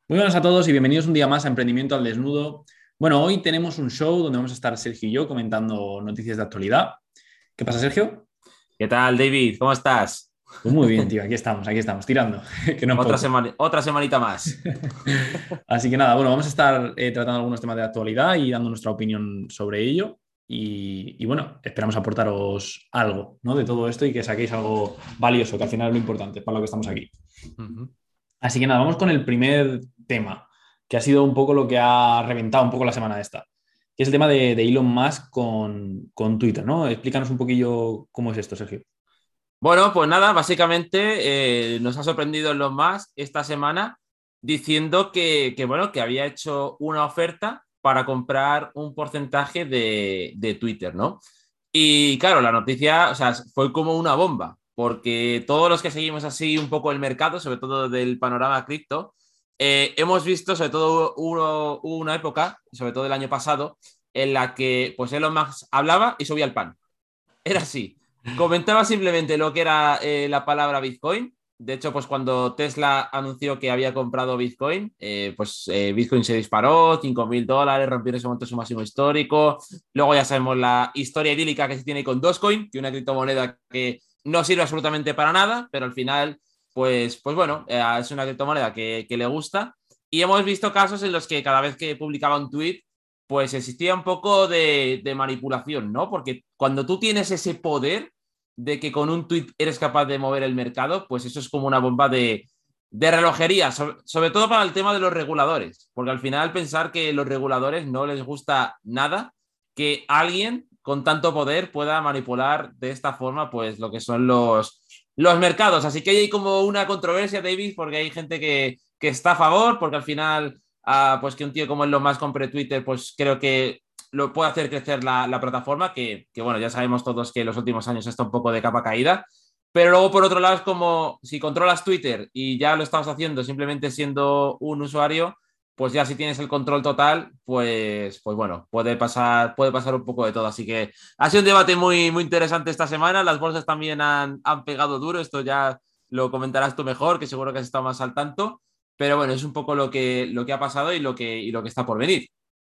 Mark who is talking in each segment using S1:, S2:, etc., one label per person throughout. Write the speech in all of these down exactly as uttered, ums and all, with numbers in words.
S1: Muy buenas a todos y bienvenidos un día más a Emprendimiento al Desnudo. Bueno, hoy tenemos un show donde vamos a estar Sergio y yo comentando noticias de actualidad. ¿Qué pasa, Sergio?
S2: ¿Qué tal, David? ¿Cómo estás?
S1: Pues muy bien, tío, aquí estamos, aquí estamos, tirando, que no es
S2: Otra
S1: poco.
S2: semana, otra semanita más.
S1: Así que nada, bueno, vamos a estar eh, tratando algunos temas de actualidad y dando nuestra opinión sobre ello. Y, y bueno, esperamos aportaros algo, ¿no? De todo esto y que saquéis algo valioso, que al final es lo importante, para lo que estamos aquí.
S2: Ujú.
S1: Así que nada, vamos con el primer tema, que ha sido un poco lo que ha reventado un poco la semana esta, que es el tema de, de Elon Musk con, con Twitter, ¿no? Explícanos un poquillo cómo es esto, Sergio.
S2: Bueno, pues nada, básicamente eh, nos ha sorprendido Elon Musk esta semana diciendo que, que, bueno, que había hecho una oferta para comprar un porcentaje de, de Twitter, ¿no? Y claro, la noticia, o sea, fue como una bomba, porque todos los que seguimos así un poco el mercado, sobre todo del panorama cripto, eh, hemos visto, sobre todo hubo, hubo una época, sobre todo el año pasado, en la que pues Elon Musk hablaba y subía el pan. Era así. Comentaba simplemente lo que era eh, la palabra Bitcoin. De hecho, pues cuando Tesla anunció que había comprado Bitcoin, eh, pues eh, Bitcoin se disparó, cinco mil dólares, rompió en ese momento su máximo histórico. Luego ya sabemos la historia idílica que se tiene con Dogecoin, que es una criptomoneda que no sirve absolutamente para nada, pero al final, pues, pues bueno, eh, es una criptomoneda que, que le gusta. Y hemos visto casos en los que cada vez que publicaba un tweet, pues existía un poco de, de manipulación, ¿no? Porque cuando tú tienes ese poder de que con un tweet eres capaz de mover el mercado, pues eso es como una bomba de, de relojería, sobre, sobre todo para el tema de los reguladores, porque al final pensar que los reguladores no les gusta nada que alguien con tanto poder pueda manipular de esta forma, pues lo que son los, los mercados. Así que hay como una controversia, David, porque hay gente que, que está a favor, porque al final a pues que un tío como Elon Musk compre Twitter, pues creo que lo puede hacer crecer la, la plataforma, que, que, bueno, ya sabemos todos que en los últimos años está un poco de capa caída. Pero luego, por otro lado, es como si controlas Twitter y ya lo estás haciendo simplemente siendo un usuario, pues ya si tienes el control total, pues, pues bueno, puede pasar, puede pasar un poco de todo. Así que ha sido un debate muy, muy interesante esta semana. Las bolsas también han, han pegado duro. Esto ya lo comentarás tú mejor, que seguro que has estado más al tanto. Pero bueno, es un poco lo que, lo que ha pasado y lo que, y lo que está por venir.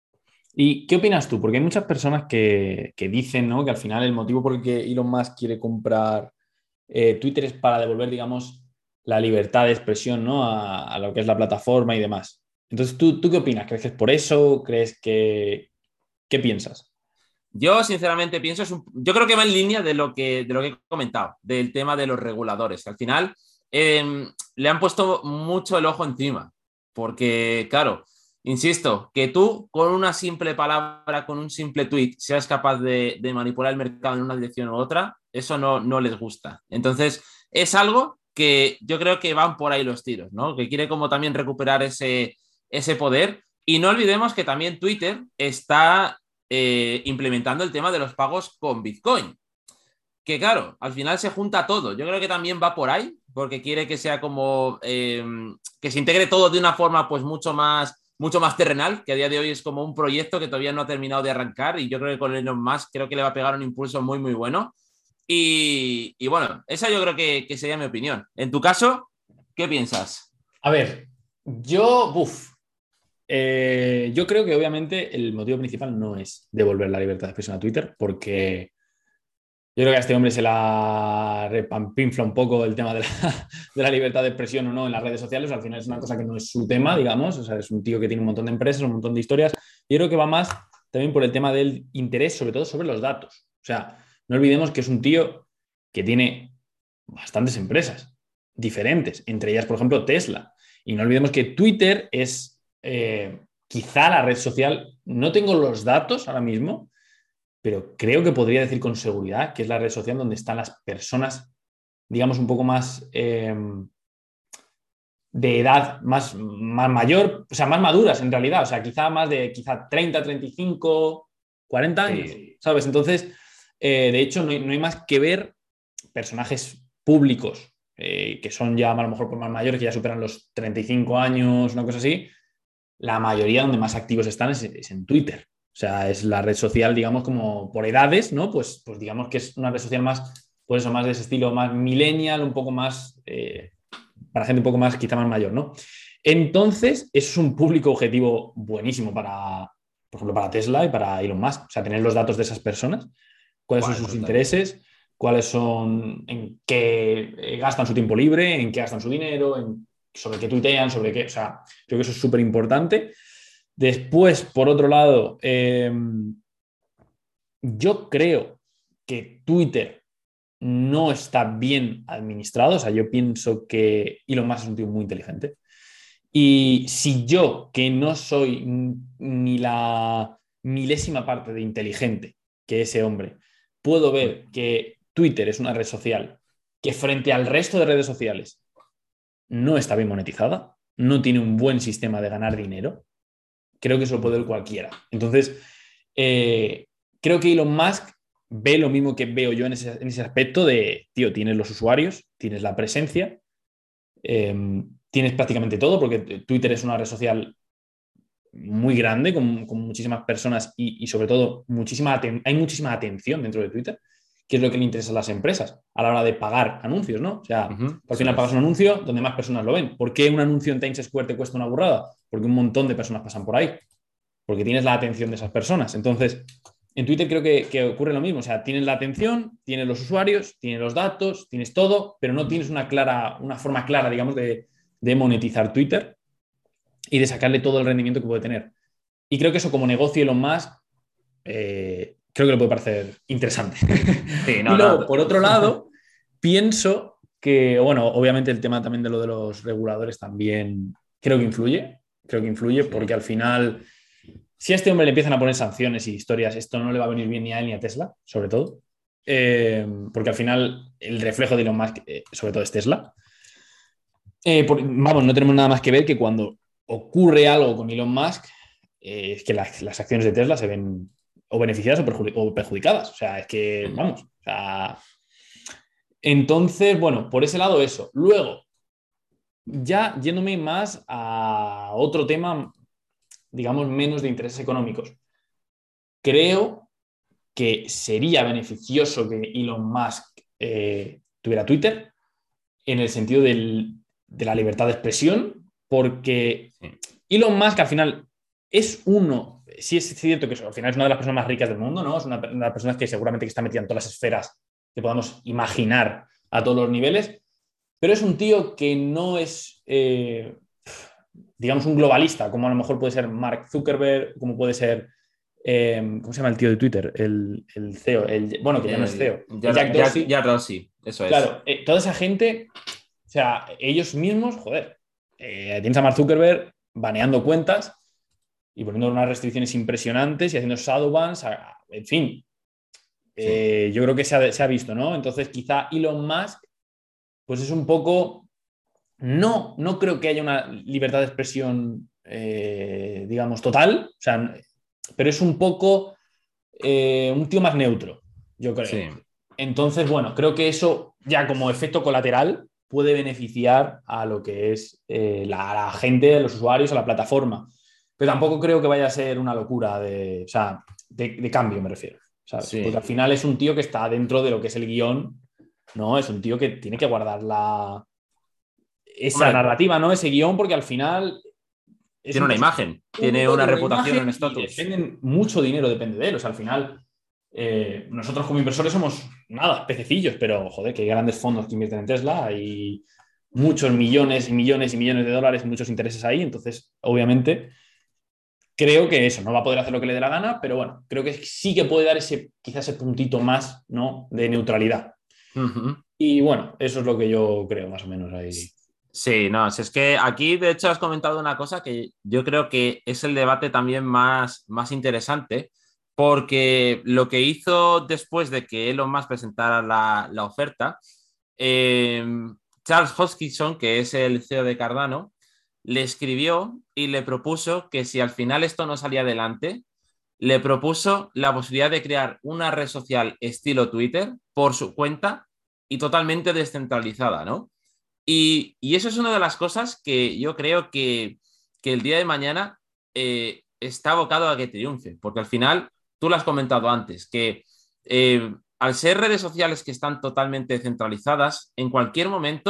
S1: ¿Y qué opinas tú? Porque hay muchas personas que, que dicen, ¿no? Que al final el motivo por el que Elon Musk quiere comprar eh, Twitter es para devolver, digamos, la libertad de expresión, ¿no? A, a lo que es la plataforma y demás. Entonces, ¿tú, tú qué opinas? ¿Crees que es por eso? ¿Crees que... ¿Qué piensas?
S2: Yo, sinceramente, pienso, es un, yo creo que va en línea de lo que, de lo que he comentado, del tema de los reguladores, que al final eh, le han puesto mucho el ojo encima, porque, claro, insisto, que tú con una simple palabra, con un simple tweet, seas capaz de, de manipular el mercado en una dirección u otra, eso no, no les gusta. Entonces, es algo que yo creo que van por ahí los tiros, ¿no? Que quiere como también recuperar ese, ese poder. Y no olvidemos que también Twitter está eh, implementando el tema de los pagos con Bitcoin. Que claro, al final se junta todo. Yo creo que también va por ahí, porque quiere que sea como eh, que se integre todo de una forma pues mucho más, mucho más terrenal, que a día de hoy es como un proyecto que todavía no ha terminado de arrancar y yo creo que con Elon Musk creo que le va a pegar un impulso muy, muy bueno. Y, y bueno, esa yo creo que, que, sería mi opinión. En tu caso, ¿qué piensas?
S1: A ver, yo, buf, eh, yo creo que obviamente el motivo principal no es devolver la libertad de expresión a Twitter, porque yo creo que a este hombre se la repampinfla un poco el tema de la, de la libertad de expresión o no en las redes sociales. Al final es una cosa que no es su tema, digamos. O sea, es un tío que tiene un montón de empresas, un montón de historias. Yo creo que va más también por el tema del interés, sobre todo sobre los datos. O sea, no olvidemos que es un tío que tiene bastantes empresas diferentes, entre ellas, por ejemplo, Tesla. Y no olvidemos que Twitter es eh, quizá la red social, no tengo los datos ahora mismo, pero creo que podría decir con seguridad que es la red social donde están las personas, digamos, un poco más eh, de edad más, más mayor, o sea, más maduras en realidad, o sea, quizá más de quizá treinta, treinta y cinco, cuarenta años,
S2: Sí.
S1: ¿sabes? Entonces, eh, de hecho, no hay, no hay, más que ver personajes públicos eh, que son ya a lo mejor por más mayores, que ya superan los treinta y cinco años, una cosa así, la mayoría donde más activos están es, es en Twitter. O sea, es la red social, digamos, como por edades, ¿no? Pues, pues digamos que es una red social más, pues eso, más de ese estilo, más millennial, un poco más, eh, para gente un poco más, quizá más mayor, ¿no? Entonces, eso es un público objetivo buenísimo para, por ejemplo, para Tesla y para Elon Musk. O sea, tener los datos de esas personas, cuáles
S2: Vale,
S1: son sus
S2: total.
S1: intereses, cuáles son, en qué eh, gastan su tiempo libre, en qué gastan su dinero, en, sobre qué tuitean, sobre qué. O sea, creo que eso es súper importante. Después, por otro lado, eh, yo creo que Twitter no está bien administrado. O sea, yo pienso que Elon Musk es un tío muy inteligente. Y si yo, que no soy ni la milésima parte de inteligente que ese hombre, puedo ver que Twitter es una red social que frente al resto de redes sociales no está bien monetizada, no tiene un buen sistema de ganar dinero, creo que eso lo puede ver cualquiera. Entonces, eh, creo que Elon Musk ve lo mismo que veo yo en ese, en ese aspecto de, tío, tienes los usuarios, tienes la presencia, eh, tienes prácticamente todo, porque Twitter es una red social muy grande, con, con muchísimas personas y, y, sobre todo, muchísima hay muchísima atención dentro de Twitter, que es lo que le interesa a las empresas a la hora de pagar anuncios, ¿no? O sea,
S2: Uh-huh,
S1: al final pagas un anuncio donde más personas lo ven. ¿Por qué un anuncio en Times Square te cuesta una burrada? Porque un montón de personas pasan por ahí, porque tienes la atención de esas personas. Entonces, en Twitter creo que, que ocurre lo mismo. O sea, tienes la atención, tienes los usuarios, tienes los datos, tienes todo, pero no tienes una, clara, una forma clara, digamos, de, de monetizar Twitter y de sacarle todo el rendimiento que puede tener. Y creo que eso como negocio Elon Musk, eh, creo que le puede parecer interesante.
S2: Sí,
S1: Y
S2: no,
S1: luego,
S2: no.
S1: por otro lado, pienso que, bueno, obviamente el tema también de lo de los reguladores también creo que influye, creo que influye
S2: Sí.
S1: porque al final, si a este hombre le empiezan a poner sanciones y historias, esto no le va a venir bien ni a él ni a Tesla, sobre todo, eh, porque al final el reflejo de Elon Musk, eh, sobre todo, es Tesla. Eh, por, vamos, no tenemos nada más que ver que cuando ocurre algo con Elon Musk, eh, es que las, las, acciones de Tesla se ven o beneficiadas o, perjudic o, perjudicadas. O sea, es que, vamos, o sea... Entonces, bueno, por ese lado eso. Luego, ya yéndome más a otro tema, digamos, menos de intereses económicos. Creo que sería beneficioso que Elon Musk eh, tuviera Twitter en el sentido del, de la libertad de expresión, porque
S2: Sí.
S1: Elon Musk al final es uno, sí es cierto que al final es una de las personas más ricas del mundo, ¿no? Es una, una de las personas que seguramente que está metida en todas las esferas que podamos imaginar a todos los niveles, pero es un tío que no es, eh, digamos, un globalista, como a lo mejor puede ser Mark Zuckerberg, como puede ser, eh, ¿cómo se llama el tío de Twitter? El, el C E O, el, bueno, que ya no es
S2: El,
S1: C E O, el
S2: Jack,
S1: Jack
S2: Jack,
S1: Dorsey.
S2: Jack Dorsey, eso es.
S1: Claro, eh, toda esa gente, o sea, ellos mismos, joder, eh, tienes a Mark Zuckerberg baneando cuentas y poniendo unas restricciones impresionantes y haciendo shadowbans, en fin,
S2: Sí.
S1: eh, yo creo que se ha, se ha visto, ¿no? Entonces, quizá Elon Musk, pues es un poco, no, no creo que haya una libertad de expresión, eh, digamos, total, o sea, pero es un poco eh, un tío más neutro, yo creo.
S2: Sí.
S1: Entonces, bueno, creo que eso ya como efecto colateral puede beneficiar a lo que es eh, la, la gente, a los usuarios, a la plataforma. Pero tampoco creo que vaya a ser una locura de, o sea, de, de cambio, me refiero, ¿sabes? Porque
S2: Sí.
S1: al final es un tío que está dentro de lo que es el guión, ¿no? Es un tío que tiene que guardar la, esa
S2: Hombre,
S1: narrativa, ¿no? Ese guión, porque al final es
S2: tiene
S1: un
S2: una
S1: personaje
S2: imagen, tiene
S1: público,
S2: una
S1: tiene una
S2: reputación, un
S1: imagen y
S2: estatus.
S1: dependen mucho dinero, depende de él. O sea, al final, eh, nosotros como inversores somos nada, pececillos, pero joder, que hay grandes fondos que invierten en Tesla y muchos millones y millones y millones de dólares y muchos intereses ahí. Entonces, obviamente, creo que eso, no va a poder hacer lo que le dé la gana, pero bueno, creo que sí que puede dar ese, quizás ese puntito más, ¿no? De neutralidad.
S2: Uh-huh.
S1: Y bueno, eso es lo que yo creo, más o menos ahí.
S2: Sí, no, si es que aquí de hecho has comentado una cosa que yo creo que es el debate también más, más interesante, porque lo que hizo después de que Elon Musk presentara la, la oferta, eh, Charles Hoskinson, que es el C E O de Cardano, le escribió y le propuso que si al final esto no salía adelante, le propuso la posibilidad de crear una red social estilo Twitter por su cuenta y totalmente descentralizada, ¿no? Y, y eso es una de las cosas que yo creo que, que el día de mañana eh, está abocado a que triunfe, porque al final, tú lo has comentado antes, que eh, al ser redes sociales que están totalmente centralizadas, en cualquier momento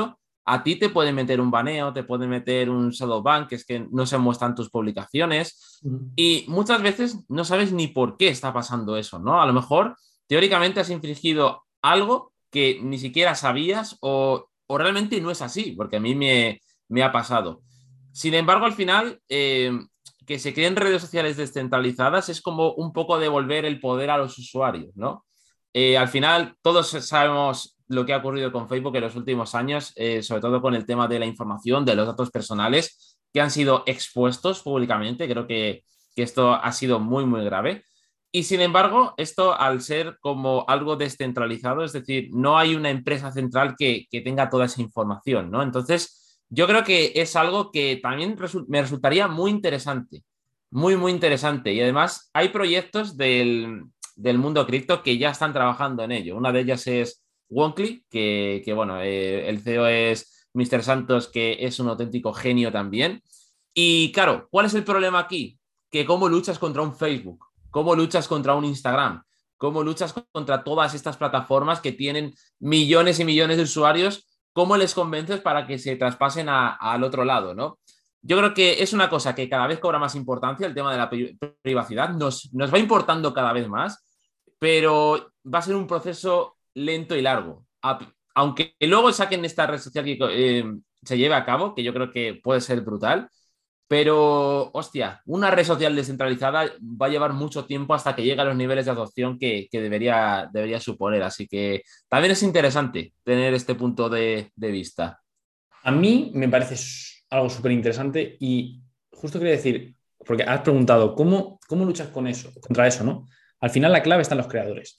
S2: a ti te pueden meter un baneo, te pueden meter un shadow ban, que es que no se muestran tus publicaciones.
S1: Uh-huh.
S2: Y muchas veces no sabes ni por qué está pasando eso, ¿no? A lo mejor, teóricamente, has infringido algo que ni siquiera sabías o, o realmente no es así, porque a mí me, me ha pasado. Sin embargo, al final, eh, que se creen redes sociales descentralizadas es como un poco devolver el poder a los usuarios, ¿no? Eh, al final, todos sabemos lo que ha ocurrido con Facebook en los últimos años, eh, sobre todo con el tema de la información, de los datos personales que han sido expuestos públicamente. Creo que, que esto ha sido muy, muy grave. Y sin embargo, esto al ser como algo descentralizado, es decir, no hay una empresa central que, que tenga toda esa información, ¿no? Entonces, yo creo que es algo que también resu- me resultaría muy interesante, muy, muy interesante. Y además hay proyectos del, del mundo cripto que ya están trabajando en ello. Una de ellas es Wonkly, que, que bueno, eh, el C E O es míster Santos, que es un auténtico genio también. Y claro, ¿cuál es el problema aquí? Que cómo luchas contra un Facebook, cómo luchas contra un Instagram, cómo luchas contra todas estas plataformas que tienen millones y millones de usuarios, cómo les convences para que se traspasen a, al otro lado, ¿no? Yo creo que es una cosa que cada vez cobra más importancia, el tema de la pri- privacidad, nos, nos va importando cada vez más, pero va a ser un proceso lento y largo. A- aunque luego saquen esta red social que eh, se lleve a cabo, que yo creo que puede ser brutal, pero, hostia, una red social descentralizada va a llevar mucho tiempo hasta que llegue a los niveles de adopción que, que debería, debería suponer. Así que también es interesante tener este punto de, de vista.
S1: A mí me parece s- algo súper interesante y justo quería decir, porque has preguntado, ¿cómo, cómo luchas con eso, contra eso, ¿no? Al final la clave está en los creadores.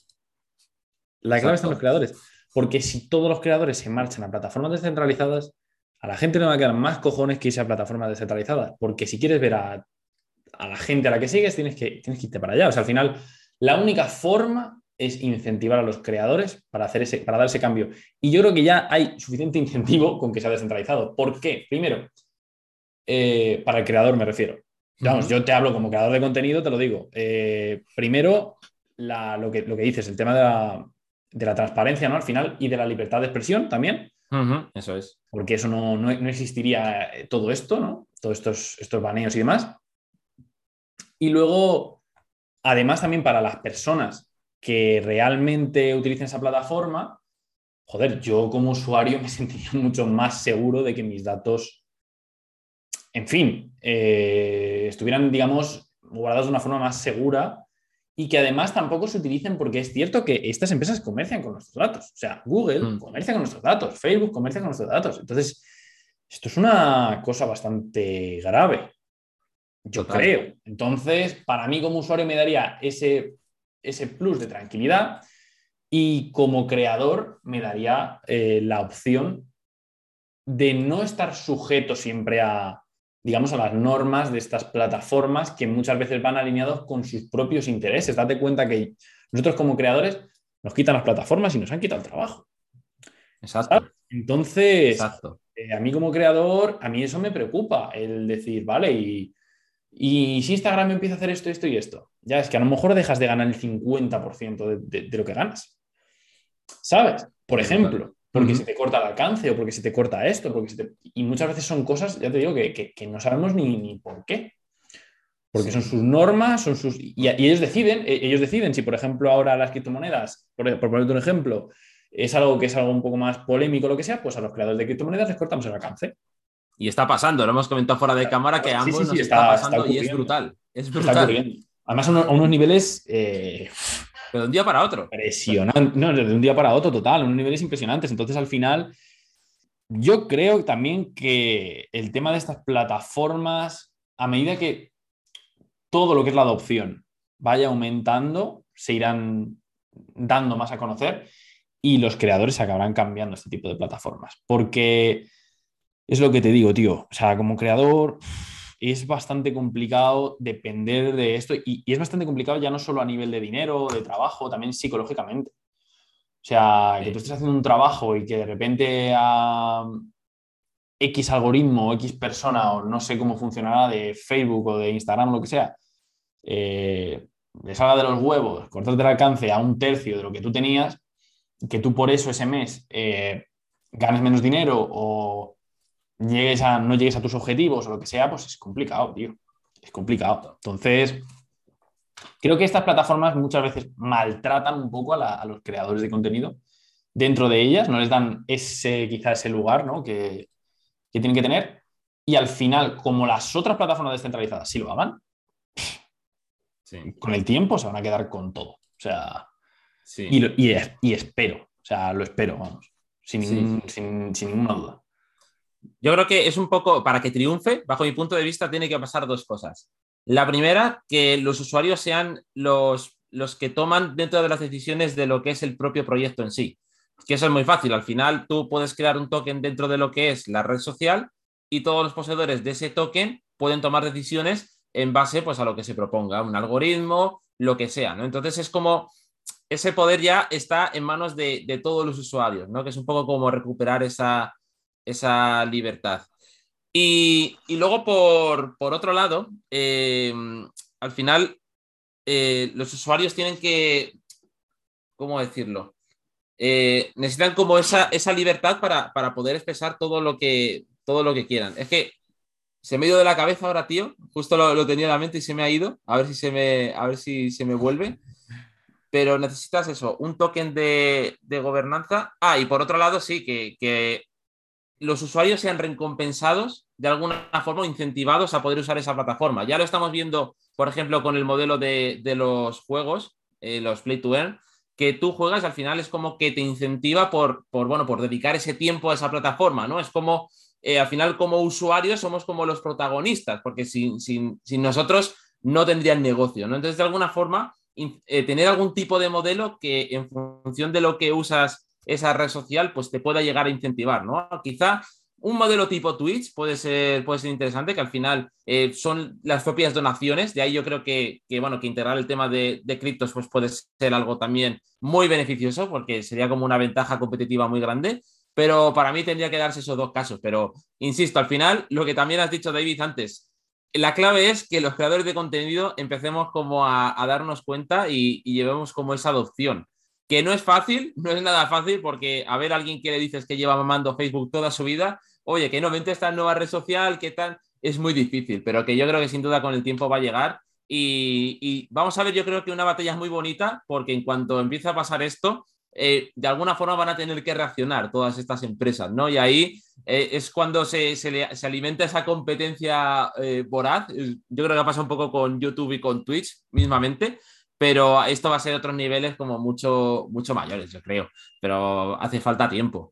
S1: La clave está en los
S2: Exacto.
S1: creadores. Porque si todos los creadores se marchan a plataformas descentralizadas, a la gente no le va a quedar más cojones que irse a plataformas descentralizadas. Porque si quieres ver a, a la gente a la que sigues, tienes que, tienes que irte para allá. O sea, al final, la única forma es incentivar a los creadores para, hacer ese, para dar ese cambio. Y yo creo que ya hay suficiente incentivo con que sea descentralizado. ¿Por qué? Primero, eh, para el creador me refiero. Vamos,
S2: Ujú.
S1: yo te hablo como creador de contenido, te lo digo. Eh, primero, la, lo, que, lo que dices, el tema de la, de la transparencia, ¿no? Al final, y de la libertad de expresión también,
S2: Ujú, eso es.
S1: porque eso no, no, no existiría eh, todo esto, ¿no? Todos estos, estos baneos y demás. Y luego, además, también para las personas que realmente utilicen esa plataforma, joder, yo como usuario me sentiría mucho más seguro de que mis datos, en fin, eh, estuvieran, digamos, guardados de una forma más segura y que además tampoco se utilicen porque es cierto que estas empresas comercian con nuestros datos. O sea, Google
S2: Mm,
S1: comercia con nuestros datos, Facebook comercia con nuestros datos. Entonces, esto es una cosa bastante grave, yo
S2: total.
S1: creo. Entonces, para mí como usuario me daría ese, ese plus de tranquilidad y como creador me daría eh, la opción de no estar sujeto siempre a, digamos, a las normas de estas plataformas que muchas veces van alineados con sus propios intereses. Date cuenta que nosotros como creadores nos quitan las plataformas y nos han quitado el trabajo, ¿sabes?
S2: Exacto.
S1: Entonces,
S2: Exacto.
S1: eh, a mí como creador, a mí eso me preocupa, el decir, vale, y, y si Instagram empieza a hacer esto, esto y esto, ya es que a lo mejor dejas de ganar el cincuenta por ciento de, de, de lo que ganas. ¿Sabes? Por
S2: Qué brutal.
S1: ejemplo, porque se
S2: Ujú.
S1: te corta el alcance o porque se te corta esto, porque se te... y muchas veces son cosas, ya te digo, que, que, que no sabemos ni, ni por qué. Porque son
S2: Sí.
S1: sus normas, son sus... Y, y ellos deciden, eh, ellos deciden si, por ejemplo, ahora las criptomonedas, por, por ponerte un ejemplo, es algo que es algo un poco más polémico o lo que sea, pues a los creadores de criptomonedas les cortamos el alcance.
S2: Y está pasando, lo hemos comentado fuera de cámara que a
S1: Sí, sí,
S2: ambos
S1: sí,
S2: nos está
S1: está, está
S2: pasando y es
S1: ocurriendo.
S2: brutal. Es
S1: Está
S2: brutal.
S1: ocurriendo. Además, a unos, a unos niveles eh,
S2: Pero de un día para otro.
S1: impresionantes, no, de un día para otro, total, unos niveles impresionantes. Entonces, al final, yo creo también que el tema de estas plataformas, a medida que todo lo que es la adopción vaya aumentando, se irán dando más a conocer y los creadores acabarán cambiando este tipo de plataformas. Porque es lo que te digo, tío. O sea, como creador es bastante complicado depender de esto y, y es bastante complicado ya no solo a nivel de dinero, de trabajo, también psicológicamente. O sea, que tú
S2: Sí.
S1: estés haciendo un trabajo y que de repente a X algoritmo o X persona o no sé cómo funcionará de Facebook o de Instagram o lo que sea, eh, le salga de los huevos, cortarte el alcance a un tercio de lo que tú tenías, que tú por eso ese mes eh, ganes menos dinero o llegues a, no llegues a tus objetivos o lo que sea, pues es complicado, tío. Es complicado. Entonces, creo que estas plataformas muchas veces maltratan un poco a, la, a los creadores de contenido dentro de ellas, no les dan ese, quizá ese lugar, ¿no? que, que tienen que tener. Y al final, como las otras plataformas descentralizadas sí lo hagan,
S2: Sí,
S1: con el tiempo se van a quedar con todo. O sea, y,
S2: sí,
S1: lo- y, y espero, o sea, lo espero, vamos, sin,
S2: sí,
S1: ningún-
S2: sí.
S1: sin, sin ninguna duda.
S2: Yo creo que es un poco, para que triunfe, bajo mi punto de vista, tiene que pasar dos cosas. La primera, que los usuarios sean los, los que toman dentro de las decisiones de lo que es el propio proyecto en sí. Que eso es muy fácil. Al final, tú puedes crear un token dentro de lo que es la red social y todos los poseedores de ese token pueden tomar decisiones en base, pues, a lo que se proponga, un algoritmo, lo que sea, ¿no? Entonces es como ese poder ya está en manos de, de todos los usuarios, ¿no? Que es un poco como recuperar esa, esa libertad. Y, y luego, por, por, otro lado, eh, al final, eh, los usuarios tienen que, ¿cómo decirlo? Eh, necesitan como esa, esa libertad para, para, poder expresar todo lo, que, todo lo que quieran. Es que se me ha ido de la cabeza ahora, tío. Justo lo, lo tenía en la mente y se me ha ido. A ver si se me, a ver si se me vuelve. Pero necesitas eso, un token de, de gobernanza. Ah, y por otro lado, sí, que, que los usuarios sean recompensados de alguna forma o incentivados a poder usar esa plataforma. Ya lo estamos viendo, por ejemplo, con el modelo de, de los juegos, eh, los Play to Earn, que tú juegas, al final es como que te incentiva por, por, bueno, por dedicar ese tiempo a esa plataforma, ¿no? Es como, eh, al final, como usuarios somos como los protagonistas, porque sin, sin, sin nosotros no tendrían negocio, ¿no? Entonces, de alguna forma, eh, tener algún tipo de modelo que en función de lo que usas esa red social, pues te pueda llegar a incentivar, ¿no? Quizá un modelo tipo Twitch puede ser, puede ser interesante, que al final eh, son las propias donaciones, de ahí yo creo que, que bueno, que integrar el tema de, de criptos pues puede ser algo también muy beneficioso, porque sería como una ventaja competitiva muy grande, pero para mí tendría que darse esos dos casos, pero insisto, al final, lo que también has dicho, David, antes, la clave es que los creadores de contenido empecemos como a, a darnos cuenta y, y llevemos como esa adopción. Que no es fácil, no es nada fácil, porque a ver a alguien que le dices que lleva mamando Facebook toda su vida, oye, que no, vente a esta nueva red social, ¿qué tal? Es muy difícil, pero que yo creo que sin duda con el tiempo va a llegar. Y, y vamos a ver, yo creo que una batalla es muy bonita, porque en cuanto empiece a pasar esto, eh, de alguna forma van a tener que reaccionar todas estas empresas, ¿no? Y ahí eh, es cuando se, se, le, se, alimenta esa competencia eh, voraz. Yo creo que pasa un poco con YouTube y con Twitch mismamente, pero esto va a ser otros niveles como mucho, mucho mayores, yo creo, pero hace falta tiempo.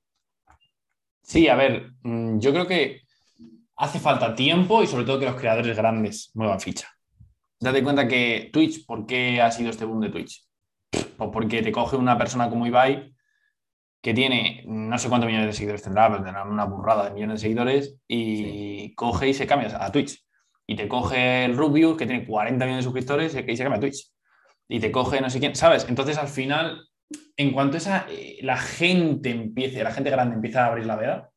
S1: Sí, a ver, mm, yo creo que hace falta tiempo y sobre todo que los creadores grandes muevan ficha. Date
S2: Sí,
S1: cuenta que Twitch, ¿por qué ha sido este boom de Twitch? Pues porque te coge una persona como Ibai que tiene no sé cuántos millones de seguidores tendrá, pero tendrá una burrada de millones de seguidores
S2: sí.
S1: y coge y se cambia a Twitch. Y te coge el Rubius, que tiene cuarenta millones de suscriptores y se cambia a Twitch. Y te coge no sé quién, ¿sabes? Entonces al final, en cuanto esa, eh, la gente empiece, la gente grande empieza a abrir la veda,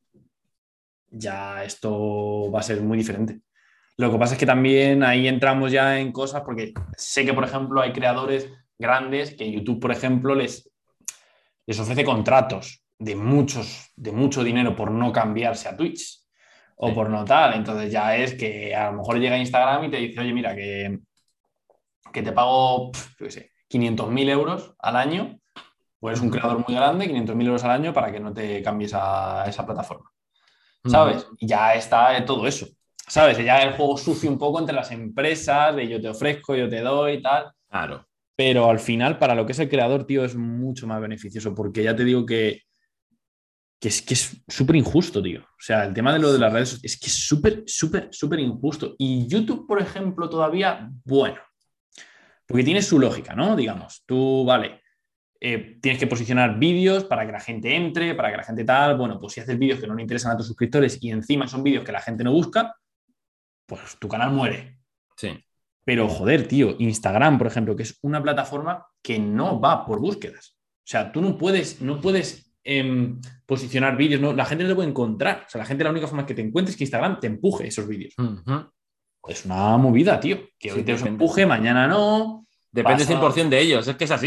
S1: ya esto va a ser muy diferente. Lo que pasa es que también ahí entramos ya en cosas porque sé que, por ejemplo, hay creadores grandes que YouTube, por ejemplo, les, les ofrece contratos de, muchos, de mucho dinero por no cambiarse a Twitch o
S2: Sí.
S1: por no tal. Entonces ya es que a lo mejor llega a Instagram y te dice, oye, mira, que, que te pago, yo qué sé, quinientos mil euros al año, pues eres un
S2: Uh-huh.
S1: creador muy grande, quinientos mil euros al año para que no te cambies a esa plataforma.
S2: Uh-huh.
S1: ¿Sabes? Y ya está todo eso. ¿Sabes? Ya el juego sucio un poco entre las empresas, de yo te ofrezco, yo te doy y tal.
S2: Claro.
S1: Pero al final, para lo que es el creador, tío, es mucho más beneficioso, porque ya te digo que, que es que es súper injusto, tío. O sea, el tema de lo de las
S2: Sí.
S1: redes es que es súper, súper, súper injusto. Y YouTube, por ejemplo, todavía, bueno, porque tiene su lógica, ¿no? Digamos, tú, vale, eh, tienes que posicionar vídeos para que la gente entre, para que la gente tal. Bueno, pues si haces vídeos que no le interesan a tus suscriptores y encima son vídeos que la gente no busca, pues tu canal muere.
S2: Sí.
S1: Pero joder, tío, Instagram, por ejemplo, que es una plataforma que no va por búsquedas. O sea, tú no puedes, no puedes eh, posicionar vídeos, no, la gente no te puede encontrar. O sea, la gente la única forma que te encuentre es que Instagram te empuje esos vídeos.
S2: Uh-huh.
S1: Es una movida, tío. Que
S2: Sí,
S1: hoy te los
S2: depende.
S1: empuje, mañana no.
S2: Depende cien por
S1: Pasado.
S2: ciento de ellos, es que es así.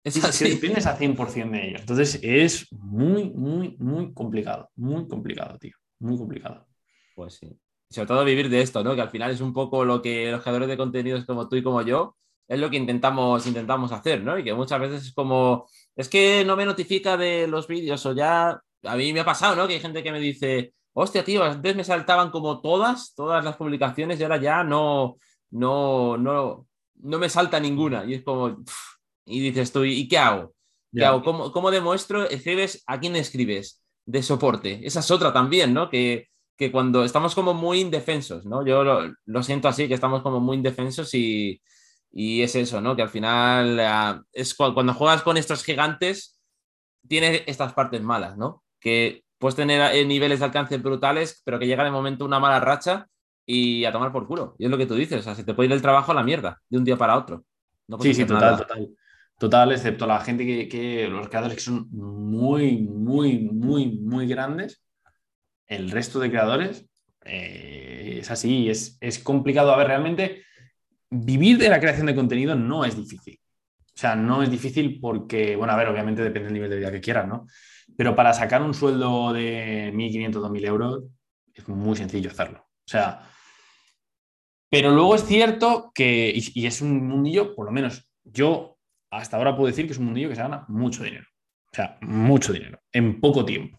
S2: Es
S1: y que
S2: así.
S1: dependes al cien por ciento de ellos. Entonces es muy, muy, muy complicado. Muy complicado, tío. Muy complicado.
S2: Pues sí. Sobre todo vivir de esto, ¿no? Que al final es un poco lo que los creadores de contenidos como tú y como yo, es lo que intentamos, intentamos hacer, ¿no? Y que muchas veces es como, es que no me notifica de los vídeos o ya, a mí me ha pasado, ¿no? Que hay gente que me dice, hostia, tío, antes me saltaban como todas, todas las publicaciones y ahora ya no, no, no, no me salta ninguna. Y es como, pff, y dices tú, ¿y qué hago? ¿Qué
S1: Ya.
S2: hago? ¿Cómo, cómo demuestro? ¿Escribes? ¿A quién escribes? De soporte. Esa es otra también, ¿no? Que que cuando estamos como muy indefensos, ¿no? Yo lo, lo siento así, que estamos como muy indefensos y, y es eso, ¿no? Que al final uh, es cu cuando juegas con estos gigantes, tienes estas partes malas, ¿no? Que puedes tener eh, niveles de alcance brutales, pero que llega de momento una mala racha y a tomar por culo. Y es lo que tú dices, o sea, se te puede ir el trabajo a la mierda de un día para otro. No puedes
S1: Sí, sí,
S2: hacer
S1: total,
S2: nada.
S1: total. Total, excepto la gente que, que los creadores que son muy, muy, muy, muy grandes. El resto de creadores eh, es así, es, es complicado. A ver, realmente vivir de la creación de contenido no es difícil. O sea, no es difícil porque, bueno, a ver, obviamente depende del nivel de vida que quieras, ¿no? Pero para sacar un sueldo de mil quinientos, dos mil euros es muy sencillo hacerlo. O sea, pero luego es cierto que, y, y es un mundillo, por lo menos yo hasta ahora puedo decir que es un mundillo que se gana mucho dinero. O sea, mucho dinero, en poco tiempo.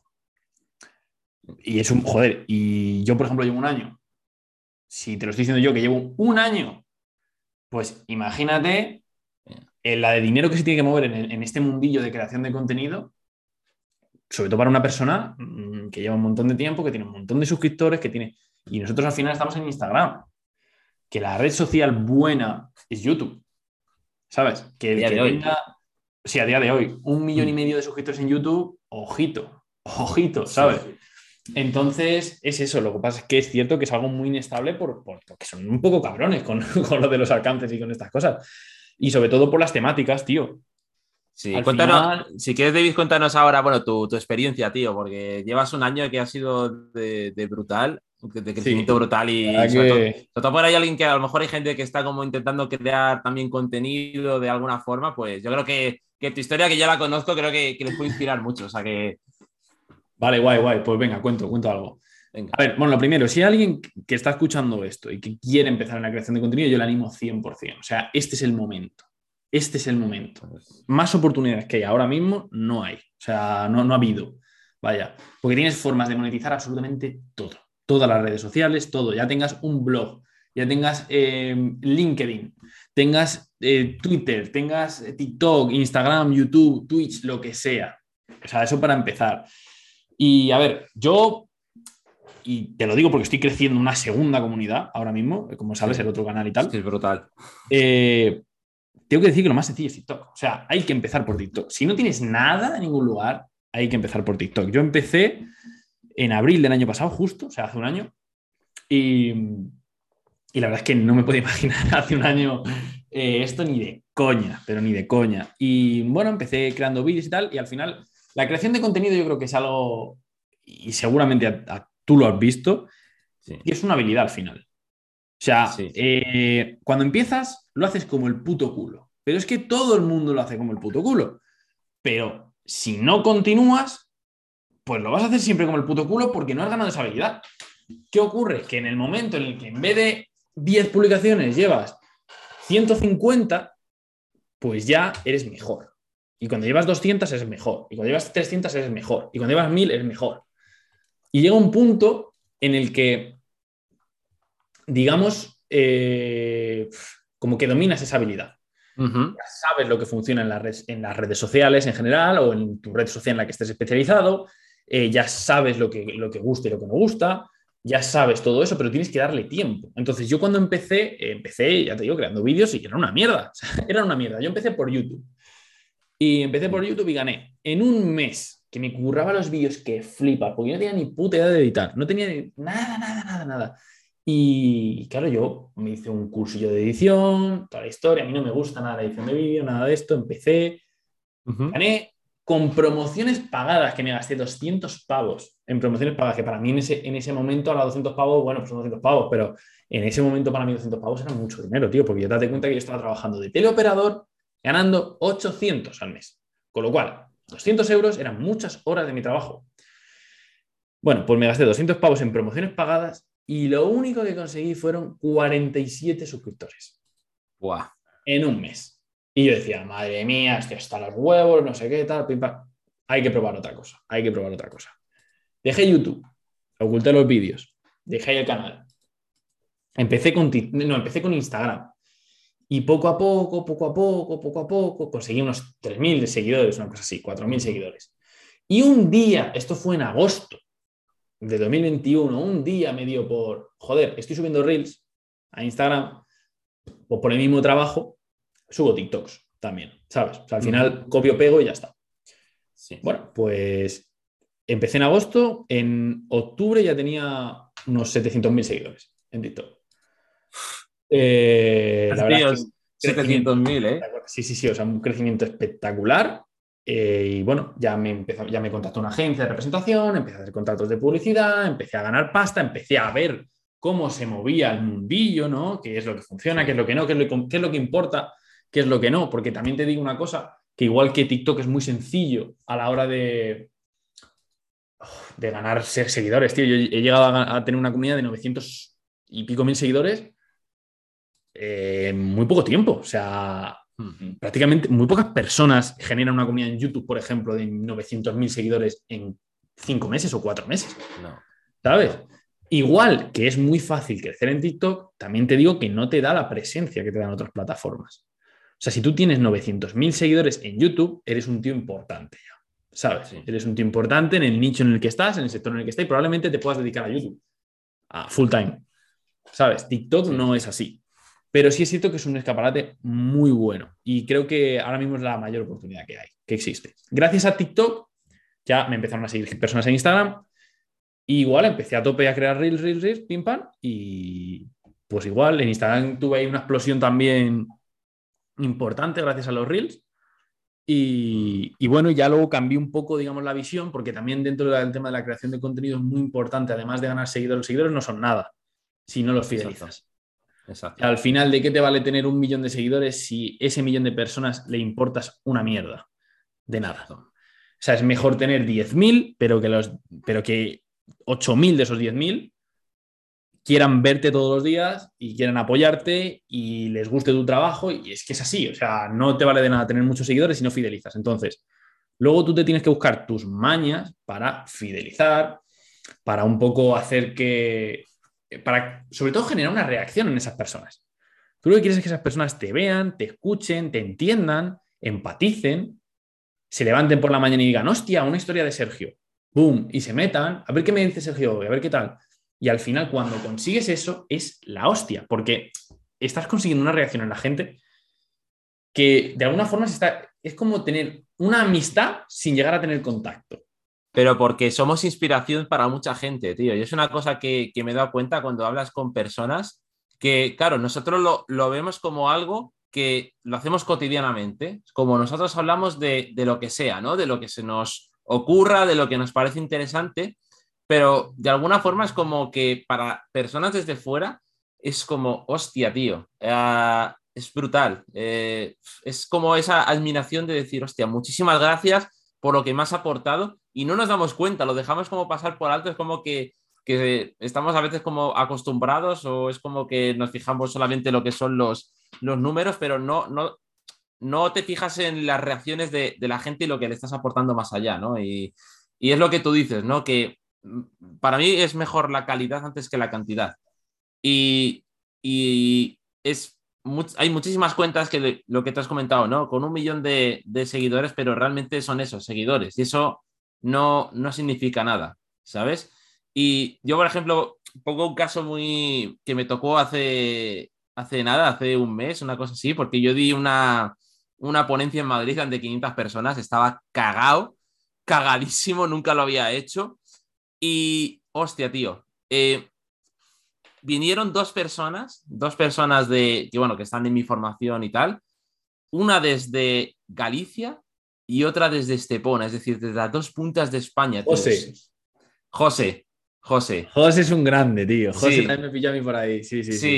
S1: Y es un, joder, y yo, por ejemplo, llevo un año. Si te lo estoy diciendo yo que llevo un año, pues imagínate eh, la de dinero que se tiene que mover en, en este mundillo de creación de contenido, sobre todo para una persona mmm, que lleva un montón de tiempo, que tiene un montón de suscriptores, que tiene... Y nosotros al final estamos en Instagram, que la red social buena es YouTube, ¿sabes? Que
S2: A
S1: el
S2: día
S1: que
S2: de hoy.
S1: tenga, sí, a día de hoy, un millón y
S2: Mm.
S1: medio de suscriptores en YouTube, ojito, ojito,
S2: Sí.
S1: ¿sabes? Entonces, es eso. Lo que pasa es que es cierto que es algo muy inestable por, por- porque son un poco cabrones con, con lo de los alcances y con estas cosas. Y sobre todo por las temáticas, tío.
S2: Sí,
S1: Al
S2: cuéntanos,
S1: final,
S2: si quieres, David, cuéntanos ahora, bueno, tu, tu experiencia, tío, porque llevas un año que ha sido de, de brutal, de
S1: sí,
S2: crecimiento brutal
S1: la
S2: y
S1: verdad
S2: sobre todo,
S1: que...
S2: sobre todo por ahí alguien que a lo mejor hay gente que está como intentando crear también contenido de alguna forma, pues yo creo que, que tu historia, que ya la conozco, creo que, que les puede inspirar mucho, o sea que,
S1: Vale, guay, guay. Pues venga, cuento, cuento algo. A
S2: venga.
S1: ver, bueno, lo primero, si hay alguien que está escuchando esto y que quiere empezar en la creación de contenido, yo le animo cien por ciento. O sea, este es el momento. Este es el momento.
S2: Pues,
S1: Más oportunidades que hay ahora mismo no hay. O sea, no, no ha habido. Vaya, porque tienes formas de monetizar absolutamente todo. Todas las redes sociales, todo. Ya tengas un blog, ya tengas eh, LinkedIn, tengas eh, Twitter, tengas TikTok, Instagram, YouTube, Twitch, lo que sea. O sea, eso para empezar. Y a ver, yo, y te lo digo porque estoy creciendo una segunda comunidad ahora mismo, como sabes, el
S2: sí,
S1: otro canal y
S2: es que
S1: tal.
S2: es brutal.
S1: Eh, tengo que decir que lo más sencillo es TikTok. O sea, hay que empezar por TikTok. Si no tienes nada en ningún lugar, hay que empezar por TikTok. Yo empecé en abril del año pasado, justo, o sea, hace un año, y, y la verdad es que no me puedo imaginar hace un año eh, esto ni de coña, pero ni de coña. Y bueno, empecé creando vídeos y tal, y al final la creación de contenido yo creo que es algo, y seguramente a, a, tú lo has visto,
S2: Sí,
S1: y es una habilidad al final. O sea,
S2: sí,
S1: eh, cuando empiezas lo haces como el puto culo, pero es que todo el mundo lo hace como el puto culo. Pero si no continúas, pues lo vas a hacer siempre como el puto culo porque no has ganado esa habilidad. ¿Qué ocurre? Que en el momento en el que en vez de diez publicaciones llevas ciento cincuenta, pues ya eres mejor. Y cuando llevas doscientas eres mejor. Y cuando llevas trescientas eres mejor. Y cuando llevas mil eres mejor. Y llega un punto en el que, digamos, eh, como que dominas esa habilidad.
S2: ujú,
S1: Ya sabes lo que funciona en, la red, en las redes sociales en general o en tu red social en la que estés especializado, eh, ya sabes lo que, lo que gusta y lo que no gusta, ya sabes todo eso, pero tienes que darle tiempo. Entonces yo cuando empecé, eh, empecé, ya te digo, creando vídeos y era una mierda, o sea, era una mierda. Yo empecé por YouTube y empecé por
S2: sí,
S1: YouTube y gané en un mes que me curraba los vídeos que flipa, porque yo no tenía ni puta idea de editar, no tenía ni, nada, nada, nada, nada. Y claro, yo me hice un cursillo de edición, toda la historia, a mí no me gusta nada la edición de vídeo, nada de esto, empecé,
S2: ujú,
S1: gané con promociones pagadas, que me gasté doscientos pavos en promociones pagadas, que para mí en ese, en ese momento, ahora doscientos pavos, bueno, pues son doscientos pavos, pero en ese momento para mí doscientos pavos era mucho dinero, tío, porque yo te das cuenta que yo estaba trabajando de teleoperador ganando ochocientos al mes. Con lo cual, doscientos euros eran muchas horas de mi trabajo. Bueno, pues me gasté doscientos pavos en promociones pagadas y lo único que conseguí fueron cuarenta y siete suscriptores.
S2: Buah.
S1: En un mes. Y yo decía, madre mía, estoy hasta los huevos, no sé qué, tal, pim, pam. Hay que probar otra cosa, hay que probar otra cosa. Dejé YouTube, oculté los vídeos, dejé el canal. Empecé con, no, empecé con Instagram. Y poco a poco, poco a poco, poco a poco, conseguí unos tres mil de seguidores, una cosa así, cuatro mil seguidores. Y un día, esto fue en agosto de dos mil veintiuno, un día me dio por, joder, estoy subiendo Reels a Instagram, pues por el mismo trabajo, subo TikToks también, ¿sabes? O sea, al final copio, pego y ya está. Sí. Bueno, pues empecé en agosto, en octubre ya tenía unos setecientos mil seguidores en TikTok. Eh, la verdad es que
S2: setecientos mil, ¿eh?
S1: Sí, sí, sí, o sea, un crecimiento espectacular. Eh, y bueno, ya me, empezó, ya me contactó una agencia de representación, empecé a hacer contratos de publicidad, empecé a ganar pasta, empecé a ver cómo se movía el mundillo, ¿no? Qué es lo que funciona, qué es lo que no, qué es lo que, qué es lo que importa, qué es lo que no. Porque también te digo una cosa, que igual que TikTok es muy sencillo a la hora de, de ganar seguidores, tío. Yo he llegado a, a tener una comunidad de novecientos y pico mil seguidores eh, en muy poco tiempo. O sea, uh-huh. prácticamente muy pocas personas generan una comunidad en YouTube, por ejemplo, de novecientos mil seguidores en cinco meses o cuatro meses.
S2: No.
S1: ¿Sabes? Igual que es muy fácil crecer en TikTok, también te digo que no te da la presencia que te dan otras plataformas. O sea, si tú tienes novecientos mil seguidores en YouTube, eres un tío importante ya, ¿sabes? Sí. Eres un tío importante en el nicho en el que estás, en el sector en el que estás, y probablemente te puedas dedicar a YouTube a full time, ¿sabes? TikTok sí. no es así. Pero sí es cierto que es un escaparate muy bueno y creo que ahora mismo es la mayor oportunidad que hay, que existe. Gracias a TikTok ya me empezaron a seguir personas en Instagram y igual empecé a tope a crear reels, reels, reels, pim, pam, y pues igual en Instagram tuve ahí una explosión también importante gracias a los reels y, y bueno, ya luego cambié un poco, digamos, la visión porque también dentro del tema de la creación de contenido es muy importante, además de ganar seguidores, los seguidores no son nada si no los fidelizas. Exacto. Exacto. Al final, ¿de qué te vale tener un millón de seguidores si ese millón de personas le importas una mierda? De nada. O sea, es mejor tener diez mil, pero que, los, pero que ocho mil de esos diez mil quieran verte todos los días y quieran apoyarte y les guste tu trabajo. Y es que es así. O sea, no te vale de nada tener muchos seguidores si no fidelizas. Entonces, luego tú te tienes que buscar tus mañas para fidelizar, para un poco hacer que... para, sobre todo, generar una reacción en esas personas. Tú lo que quieres es que esas personas te vean, te escuchen, te entiendan, empaticen, se levanten por la mañana y digan, hostia, una historia de Sergio. ¡Bum! Y se metan, a ver qué me dice Sergio hoy, a ver qué tal. Y al final, cuando consigues eso, es la hostia, porque estás consiguiendo una reacción en la gente que, de alguna forma, se está, es como tener una amistad sin llegar a tener contacto.
S2: Pero porque somos inspiración para mucha gente, tío. Y es una cosa que, que me he dado cuenta cuando hablas con personas que, claro, nosotros lo, lo vemos como algo que lo hacemos cotidianamente. Como nosotros hablamos de, de lo que sea, ¿no? De lo que se nos ocurra, de lo que nos parece interesante, pero de alguna forma es como que para personas desde fuera es como, hostia, tío, uh, es brutal. Eh, es como esa admiración de decir, hostia, muchísimas gracias por lo que me has aportado. Y no nos damos cuenta, lo dejamos como pasar por alto, es como que, que estamos a veces como acostumbrados o es como que nos fijamos solamente en lo que son los, los números, pero no, no, no te fijas en las reacciones de, de la gente y lo que le estás aportando más allá, ¿no? Y, y es lo que tú dices, ¿no? Que para mí es mejor la calidad antes que la cantidad. Y, y es, hay muchísimas cuentas que lo que te has comentado, ¿no? Con un millón de, de seguidores, pero realmente son esos seguidores y eso no, no significa nada, ¿sabes? Y yo, por ejemplo, pongo un caso muy que me tocó hace, hace nada, hace un mes, una cosa así, porque yo di una, una ponencia en Madrid ante quinientas personas, estaba cagado, cagadísimo, nunca lo había hecho y, hostia, tío, eh, vinieron dos personas, dos personas de, que, bueno, que están en mi formación y tal, una desde Galicia y otra desde Estepona, es decir, desde las dos puntas de España. Tío.
S1: José.
S2: José. José.
S1: José es un grande, tío. José sí. También me pilló a mí por ahí. Sí, sí, sí.
S2: Sí.
S1: sí.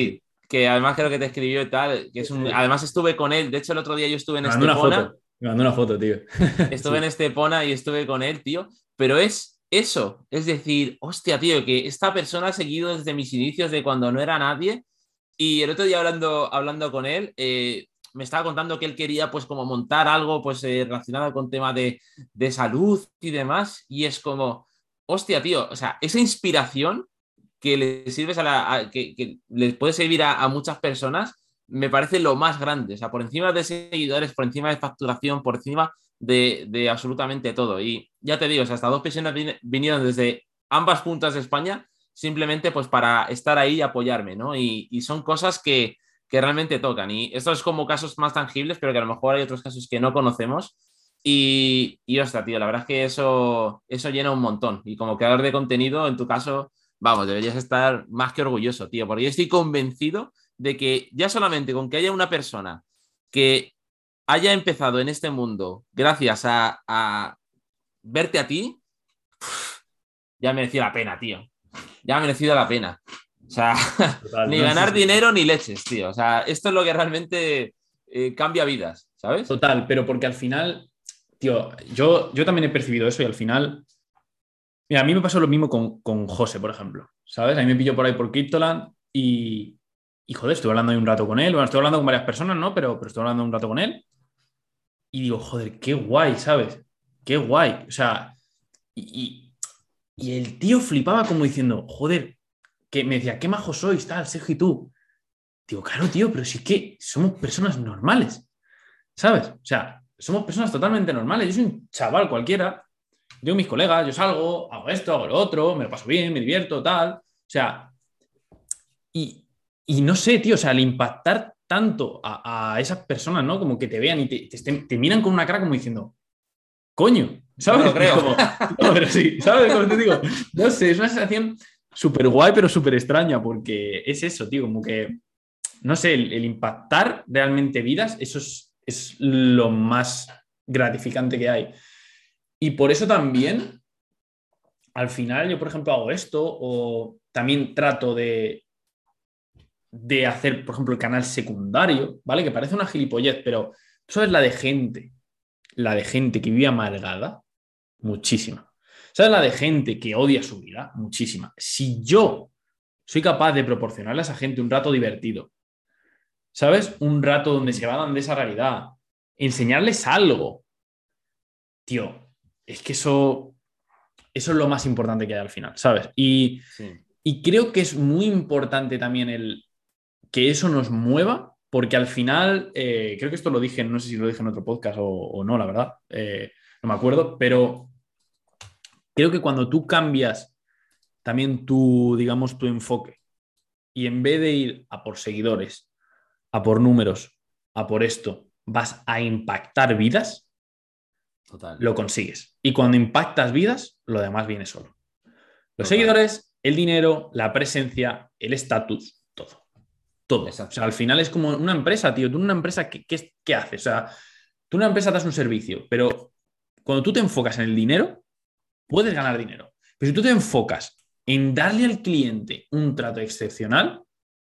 S2: que además creo que te escribió y tal, que es un...
S1: Sí.
S2: Además estuve con él, de hecho el otro día yo estuve en
S1: Me mandó una
S2: Estepona,
S1: foto. Me mandó una foto, tío.
S2: estuve en
S1: Sí.
S2: Estepona y estuve con él, tío, pero es eso, es decir, hostia, tío, que esta persona ha seguido desde mis inicios de cuando no era nadie y el otro día hablando, hablando con él, eh, me estaba contando que él quería pues como montar algo pues eh, relacionado con tema de, de salud y demás y es como, hostia, tío, o sea, esa inspiración que le sirves a la, a- que, que les puede servir a, a muchas personas, me parece lo más grande. O sea, por encima de seguidores, por encima de facturación, por encima de, de absolutamente todo. Y ya te digo, o sea, hasta dos personas vin- vinieron desde ambas puntas de España simplemente pues para estar ahí y apoyarme, ¿no? Y, y son cosas que, que realmente tocan. Y esto es como casos más tangibles, pero que a lo mejor hay otros casos que no conocemos. Y, y ostras, tío, la verdad es que eso, eso llena un montón. Y como creador de contenido, en tu caso, vamos, deberías estar más que orgulloso, tío, porque yo estoy convencido de que ya solamente con que haya una persona que haya empezado en este mundo gracias a, a verte a ti, ya ha merecido la pena, tío. Ya ha merecido la pena. O sea,
S1: Total,
S2: ni
S1: no, sí,
S2: ganar
S1: sí, sí.
S2: dinero ni leches, tío. O sea, esto es lo que realmente eh, cambia vidas, ¿sabes?
S1: Total, pero porque al final, tío, yo, yo también he percibido eso y al final, mira, a mí me pasó lo mismo con, con José, por ejemplo, ¿sabes? A mí me pilló por ahí por Cryptoland y, y, joder, estuve hablando ahí un rato con él, bueno, estoy hablando con varias personas, ¿no? Pero, pero estuve hablando un rato con él y digo, joder, qué guay, ¿sabes? Qué guay. O sea, y, y, y el tío flipaba como diciendo, joder, que me decía, qué majo sois, tal, Sergio y tú. Digo, claro, tío, pero sí que somos personas normales, ¿sabes? O sea, somos personas totalmente normales. Yo soy un chaval cualquiera, yo mis colegas, yo salgo, hago esto, hago lo otro, me lo paso bien, me divierto, tal. O sea, y, y no sé, tío, o sea, al impactar tanto a, a esas personas, ¿no? Como que te vean y te, te, estén- te miran con una cara como diciendo, coño,
S2: No me lo
S1: ¿sabes? Y es
S2: creo.
S1: como, no, pero sí, ¿sabes? Como te digo, no sé, es una sensación súper guay, pero súper extraña, porque es eso, tío, como que, no sé, el, el impactar realmente vidas, eso es, es lo más gratificante que hay. Y por eso también, al final, yo, por ejemplo, hago esto, o también trato de, de hacer, por ejemplo, el canal secundario, ¿vale? Que parece una gilipollez, pero tú sabes la de gente, la de gente que vive amargada, muchísima. ¿Sabes la de gente que odia su vida? Muchísima. Si yo soy capaz de proporcionarle a esa gente un rato divertido, ¿sabes? Un rato donde se van de esa realidad, enseñarles algo, tío, es que eso, eso es lo más importante que hay al final, ¿sabes? Y,
S2: Sí.
S1: y creo que es muy importante también el que eso nos mueva, porque al final, eh, creo que esto lo dije, no sé si lo dije en otro podcast o, o no, la verdad, eh, no me acuerdo, pero creo que cuando tú cambias también tu, digamos, tu enfoque y en vez de ir a por seguidores, a por números, a por esto, vas a impactar vidas,
S2: Total,
S1: lo consigues. Y cuando impactas vidas, lo demás viene solo. Los
S2: total.
S1: seguidores, el dinero, la presencia, el estatus, todo. Todo. O sea, al
S2: Exacto.
S1: final es como una empresa, tío. Tú en una empresa, ¿qué, qué, qué haces? O sea, tú en una empresa das un servicio, pero cuando tú te enfocas en el dinero, puedes ganar dinero. Pero si tú te enfocas en darle al cliente un trato excepcional,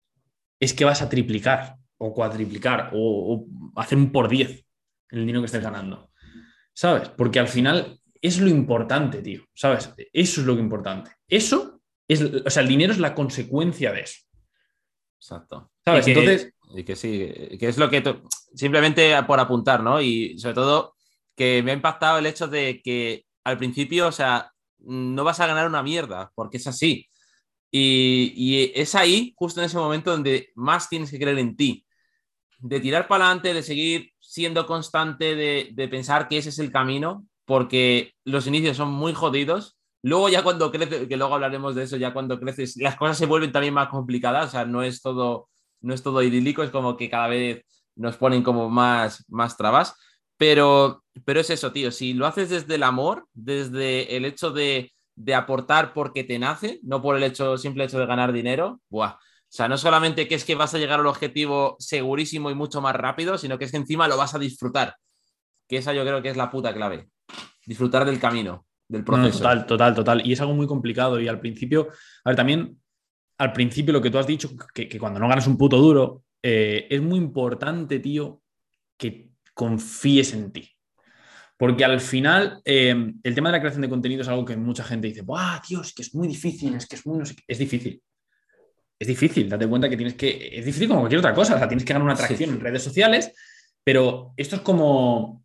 S1: es que vas a triplicar o cuadriplicar o, o hacer un por diez el dinero que estés
S2: Sí,
S1: ganando. ¿Sabes? Porque al
S2: sí,
S1: final es lo importante, tío. ¿Sabes? Eso es lo que importante. Eso es, o sea, el dinero es la consecuencia de eso.
S2: exacto. Y
S1: ¿Sabes?
S2: que,
S1: Entonces,
S2: y que sí, que es lo que to- simplemente por apuntar, ¿no? Y sobre todo que me ha impactado el hecho de que al principio, o sea, no vas a ganar una mierda, porque es así. Y, y es ahí, justo en ese momento, donde más tienes que creer en ti, de tirar para adelante, de seguir siendo constante, de, de pensar que ese es el camino, porque los inicios son muy jodidos. Luego ya cuando creces, que luego hablaremos de eso, ya cuando creces, las cosas se vuelven también más complicadas, o sea, no es todo, no es todo idílico, es como que cada vez nos ponen como más, más trabas, pero, pero es eso, tío, si lo haces desde el amor, desde el hecho de, de aportar porque te nace, no por el hecho, simple hecho de ganar dinero, ¡buah! O sea, no solamente que es que vas a llegar al objetivo segurísimo y mucho más rápido, sino que es que encima lo vas a disfrutar. Que esa yo creo que es la puta clave. Disfrutar del camino, del
S1: no, no,
S2: proceso.
S1: total, total, total. Y es algo muy complicado. Y al principio, a ver, también al principio lo que tú has dicho, que, que cuando no ganas un puto duro, eh, es muy importante, tío, que confíes en ti. Porque al final, eh, el tema de la creación de contenido es algo que mucha gente dice, ¡buah, tío, es que es muy difícil, es que es muy no sé qué". Es difícil. Es difícil, date cuenta que tienes que. Es difícil como cualquier otra cosa, o sea, tienes que ganar una atracción
S2: Sí.
S1: en redes sociales, pero esto es como.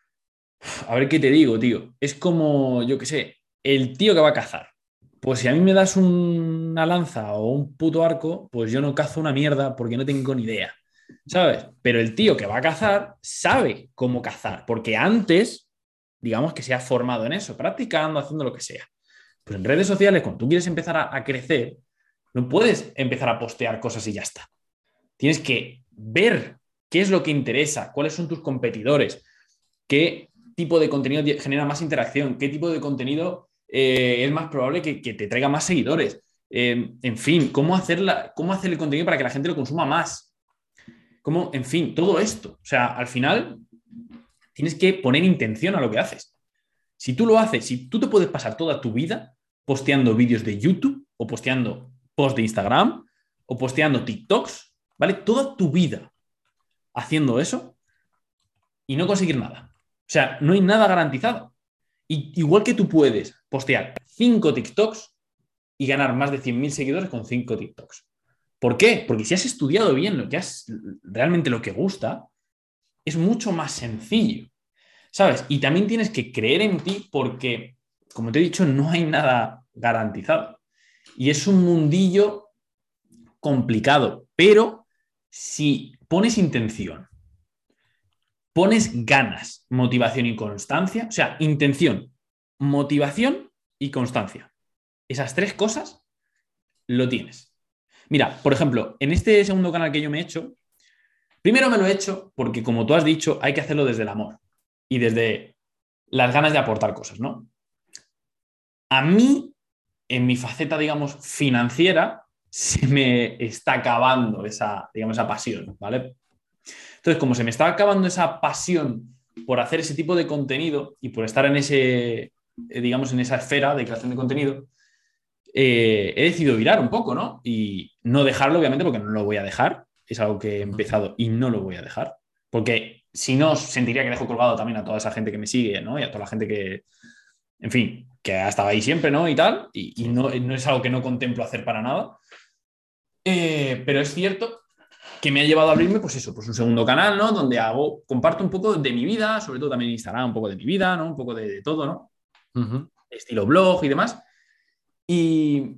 S1: A ver qué te digo, tío. Es como, yo qué sé, el tío que va a cazar. Pues si a mí me das una lanza o un puto arco, pues yo no cazo una mierda porque no tengo ni idea, ¿sabes? Pero el tío que va a cazar sabe cómo cazar, porque antes, digamos que se ha formado en eso, practicando, haciendo lo que sea. Pues en redes sociales, cuando tú quieres empezar a, a crecer, no puedes empezar a postear cosas y ya está. Tienes que ver qué es lo que interesa, cuáles son tus competidores, qué tipo de contenido genera más interacción, qué tipo de contenido eh, es más probable que, que, te traiga más seguidores. Eh, en fin, cómo, hacerla, cómo hacer el contenido para que la gente lo consuma más. Cómo, en fin, todo esto. O sea, al final tienes que poner intención a lo que haces. Si tú lo haces, si tú te puedes pasar toda tu vida posteando vídeos de YouTube o posteando posts de Instagram o posteando TikToks, ¿vale? Toda tu vida haciendo eso y no conseguir nada. O sea, no hay nada garantizado. Y, igual que tú puedes postear cinco TikToks y ganar más de cien mil seguidores con cinco TikToks. ¿Por qué? Porque si has estudiado bien lo que has realmente lo que gusta, es mucho más sencillo, ¿sabes? Y también tienes que creer en ti porque, como te he dicho, no hay nada garantizado. Y es un mundillo complicado, pero si pones intención, pones ganas, motivación y constancia, o sea, intención, motivación y constancia. Esas tres cosas lo tienes. Mira, por ejemplo, en este segundo canal que yo me he hecho, primero me lo he hecho porque, como tú has dicho, hay que hacerlo desde el amor y desde las ganas de aportar cosas, ¿no? A mí, en mi faceta, digamos, financiera, se me está acabando esa, digamos, esa pasión, ¿vale? Entonces, como se me está acabando esa pasión por hacer ese tipo de contenido y por estar en ese, digamos, en esa esfera de creación de contenido, eh, he decidido virar un poco, ¿no? Y no dejarlo, obviamente, porque no lo voy a dejar. Es algo que he empezado y no lo voy a dejar. Porque si no, sentiría que dejo colgado también a toda esa gente que me sigue, ¿no? Y a toda la gente que, en fin, que ha estado ahí siempre, ¿no? Y tal. Y, y no, no es algo que no contemplo hacer para nada. Eh, pero es cierto que me ha llevado a abrirme, pues eso, pues un segundo canal, ¿no? Donde hago, comparto un poco de mi vida, sobre todo también en Instagram, un poco de mi vida, ¿no? Un poco de, de todo, ¿no?
S2: Uh-huh.
S1: Estilo blog y demás. Y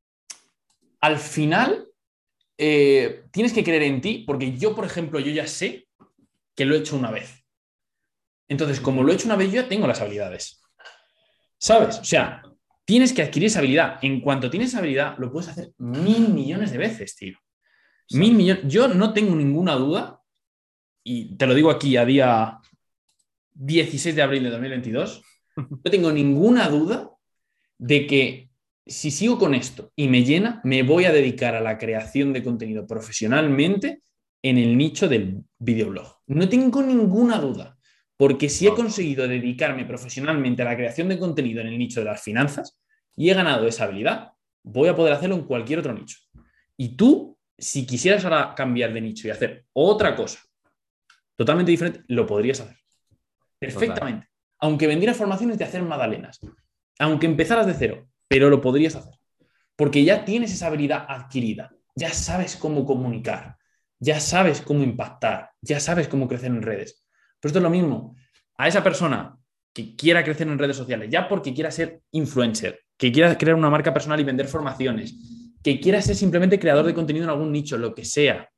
S1: al final eh, tienes que creer en ti, porque yo, por ejemplo, yo ya sé que lo he hecho una vez. Entonces, como lo he hecho una vez, yo ya tengo las habilidades. ¿Sabes? O sea, tienes que adquirir esa habilidad. En cuanto tienes esa habilidad, lo puedes hacer mil millones de veces, tío. Mil millones. Yo no tengo ninguna duda, y te lo digo aquí a día dieciséis de abril de dos mil veintidós, no tengo ninguna duda de que si sigo con esto y me llena, me voy a dedicar a la creación de contenido profesionalmente en el nicho del videoblog. No tengo ninguna duda, porque si he conseguido dedicarme profesionalmente a la creación de contenido en el nicho de las finanzas y he ganado esa habilidad, voy a poder hacerlo en cualquier otro nicho. Y tú, si quisieras ahora cambiar de nicho y hacer otra cosa totalmente diferente, lo podrías hacer. Perfectamente. Total. Aunque vendieras formaciones de hacer magdalenas, aunque empezaras de cero, pero lo podrías hacer. Porque ya tienes esa habilidad adquirida, ya sabes cómo comunicar, ya sabes cómo impactar, ya sabes cómo crecer en redes. Pero esto es lo mismo. A esa persona que quiera crecer en redes sociales, ya porque quiera ser influencer, que quiera crear una marca personal y vender formaciones, que quiera ser simplemente creador de contenido en algún nicho, lo que sea,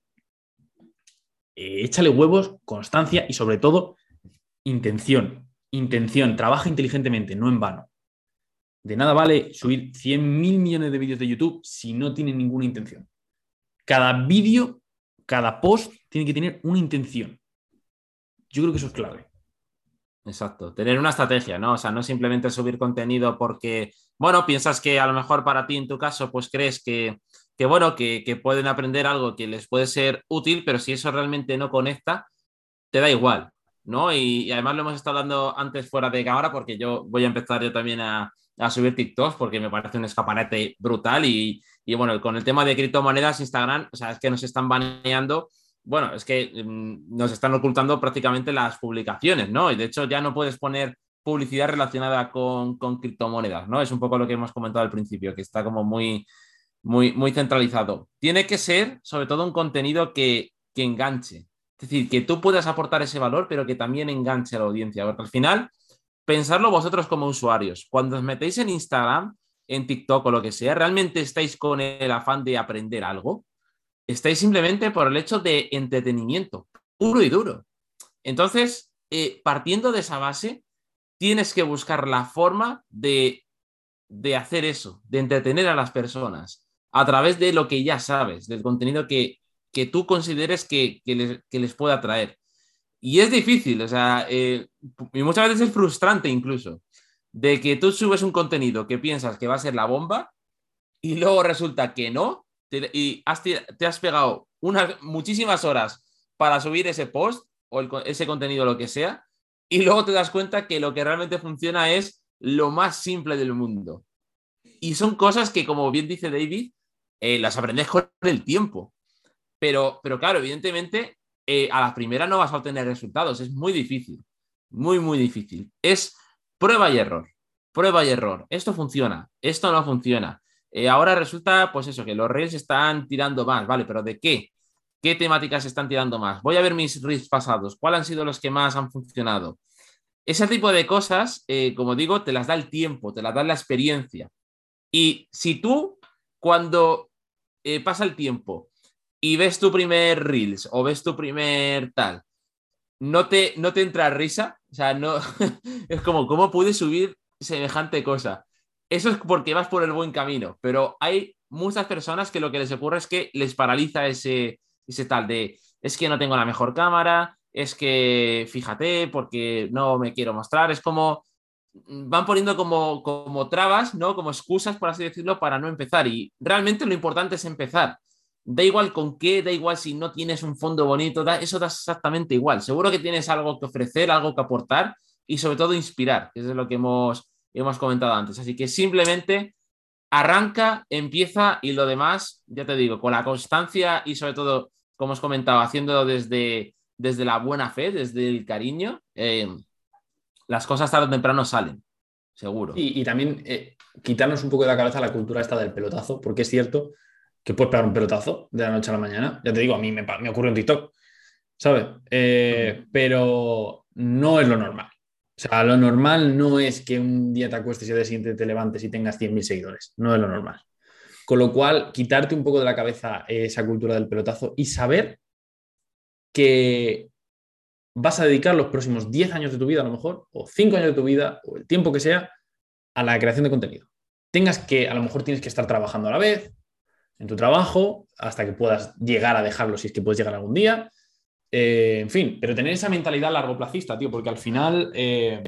S1: eh, échale huevos, constancia y sobre todo intención. Intención, trabaja inteligentemente, no en vano. De nada vale subir cien mil millones de vídeos de YouTube si no tienen ninguna intención. Cada vídeo, cada post tiene que tener una intención. Yo creo que eso es clave.
S2: Exacto, tener una estrategia, ¿no? O sea, no simplemente subir contenido porque, bueno, piensas que a lo mejor para ti en tu caso, pues crees que, que bueno, que, que pueden aprender algo que les puede ser útil, pero si eso realmente no conecta, te da igual, ¿no? Y, y además lo hemos estado hablando antes fuera de cámara porque yo voy a empezar yo también a, a subir TikToks porque me parece un escaparate brutal y, Y bueno, con el tema de criptomonedas, Instagram, o sea, es que nos están baneando. Bueno, es que mm, nos están ocultando prácticamente las publicaciones, ¿no? Y de hecho ya no puedes poner publicidad relacionada con, con criptomonedas, ¿no? Es un poco lo que hemos comentado al principio, que está como muy, muy, muy centralizado. Tiene que ser, sobre todo, un contenido que, que enganche. Es decir, que tú puedas aportar ese valor, pero que también enganche a la audiencia. Porque al final, pensarlo vosotros como usuarios. Cuando os metéis en Instagram, en TikTok o lo que sea, ¿realmente estáis con el afán de aprender algo? Estáis simplemente por el hecho de entretenimiento, puro y duro. Entonces, eh, partiendo de esa base, tienes que buscar la forma de, de hacer eso, de entretener a las personas a través de lo que ya sabes, del contenido que, que tú consideres que, que, les, que les pueda atraer. Y es difícil, o sea, eh, y muchas veces es frustrante incluso, de que tú subes un contenido que piensas que va a ser la bomba y luego resulta que no, te, y has, te has pegado unas muchísimas horas para subir ese post o el, ese contenido, lo que sea, y luego te das cuenta que lo que realmente funciona es lo más simple del mundo. Y son cosas que, como bien dice David, eh, las aprendes con el tiempo. Pero, pero claro, evidentemente, eh, a la primera no vas a obtener resultados. Es muy difícil. Muy, muy difícil. Es prueba y error. Prueba y error. Esto funciona. Esto no funciona. Eh, ahora resulta, pues eso, que los reels están tirando más. Vale, pero ¿de qué? ¿Qué temáticas están tirando más? Voy a ver mis reels pasados. ¿Cuáles han sido los que más han funcionado? Ese tipo de cosas, eh, como digo, te las da el tiempo, te las da la experiencia. Y si tú, cuando eh, pasa el tiempo y ves tu primer Reels o ves tu primer tal, no te, no te entra risa, o sea, no, es como, ¿cómo puedes subir semejante cosa? Eso es porque vas por el buen camino, pero hay muchas personas que lo que les ocurre es que les paraliza ese, ese tal de, es que no tengo la mejor cámara, es que fíjate, porque no me quiero mostrar, es como van poniendo como, como trabas, ¿no? Como excusas, por así decirlo, para no empezar. Y realmente lo importante es empezar. Da igual con qué, da igual si no tienes un fondo bonito, da, eso da exactamente igual. Seguro que tienes algo que ofrecer, algo que aportar y sobre todo inspirar, que es lo que hemos, hemos comentado antes. Así que simplemente arranca, empieza y lo demás, ya te digo, con la constancia y sobre todo, como os comentado, haciéndolo desde, desde la buena fe, desde el cariño, eh, las cosas tarde o temprano salen, seguro.
S1: Y, y también eh, quitarnos un poco de la cabeza la cultura esta del pelotazo, porque es cierto que puedes pegar un pelotazo de la noche a la mañana. Ya te digo, a mí me, me ocurre en TikTok, ¿sabes? Eh, pero no es lo normal. O sea, lo normal no es que un día te acuestes y al día siguiente te levantes y tengas cien mil seguidores. No es lo normal. Con lo cual, quitarte un poco de la cabeza esa cultura del pelotazo y saber que vas a dedicar los próximos diez años de tu vida, a lo mejor, o cinco años de tu vida, o el tiempo que sea, a la creación de contenido. Tengas que, a lo mejor tienes que estar trabajando a la vez en tu trabajo hasta que puedas llegar a dejarlo si es que puedes llegar algún día. Eh, en fin, pero tener esa mentalidad largoplacista, tío, porque al final, eh,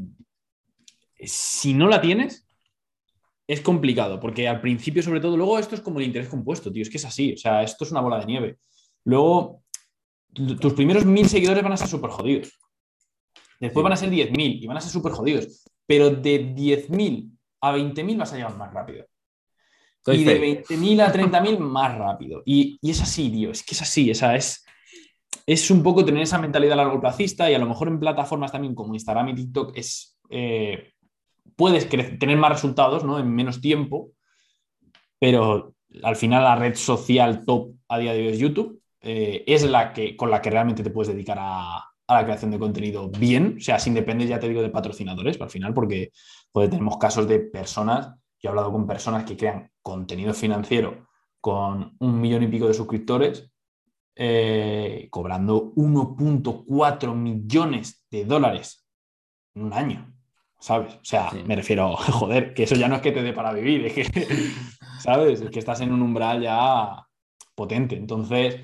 S1: si no la tienes, es complicado, porque al principio, sobre todo, luego esto es como el interés compuesto, tío, es que es así, o sea, esto es una bola de nieve. Luego, tus primeros mil seguidores van a ser súper jodidos. Después
S2: Sí.
S1: van a ser diez mil y van a ser súper jodidos. Pero de diez mil a veinte mil vas a llegar más rápido.
S2: Soy
S1: Y de
S2: fe.
S1: veinte mil a treinta mil más rápido. Y, y es así, tío, es que es así, o sea, es, es un poco tener esa mentalidad largoplacista y a lo mejor en plataformas también como Instagram y TikTok es, eh, puedes crecer, tener más resultados, ¿no? En menos tiempo, pero al final la red social top a día de hoy es YouTube. Eh, es la que, con la que realmente te puedes dedicar a, a la creación de contenido bien, o sea, sin depender, ya te digo, de patrocinadores, al final, porque pues, tenemos casos de personas, yo he hablado con personas que crean contenido financiero con un millón y pico de suscriptores, eh, cobrando uno punto cuatro millones de dólares en un año, ¿sabes? O sea,
S2: Sí.
S1: me refiero, joder, que eso ya no es que te dé para vivir, es que, ¿sabes? Es que estás en un umbral ya potente. Entonces,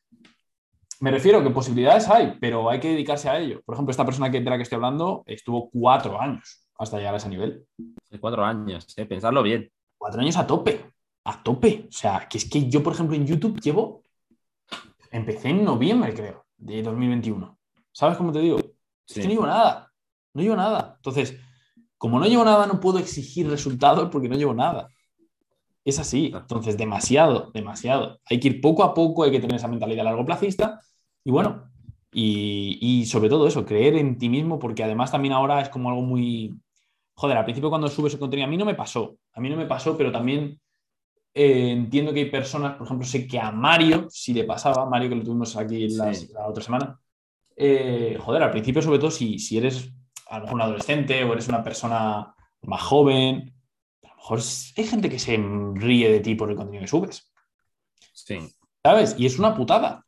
S1: me refiero que posibilidades hay, pero hay que dedicarse a ello. Por ejemplo, esta persona que, de la que estoy hablando estuvo cuatro años hasta llegar a ese nivel.
S2: Hace cuatro años, eh, pensarlo bien.
S1: Cuatro años a tope, a tope. O sea, que es que yo, por ejemplo, en YouTube llevo, empecé en noviembre, creo, de dos mil veintiuno. ¿Sabes cómo te digo? Es que no
S2: Sí.
S1: llevo nada, no llevo nada. Entonces, como no llevo nada, no puedo exigir resultados porque no llevo nada. Es así. Entonces, demasiado, demasiado. Hay que ir poco a poco, hay que tener esa mentalidad a largo plazista y bueno, y, y sobre todo eso, creer en ti mismo, porque además también ahora es como algo muy... Joder, al principio cuando subes el contenido, a mí no me pasó, a mí no me pasó, pero también eh, entiendo que hay personas, por ejemplo, sé que a Mario sí le pasaba, Mario que lo tuvimos aquí las,
S2: Sí,
S1: la otra semana, eh, joder, al principio sobre todo si, si eres a lo mejor un adolescente o eres una persona más joven, a lo mejor hay gente que se ríe de ti por el contenido que subes,
S2: sí.
S1: ¿sabes? Y es una putada.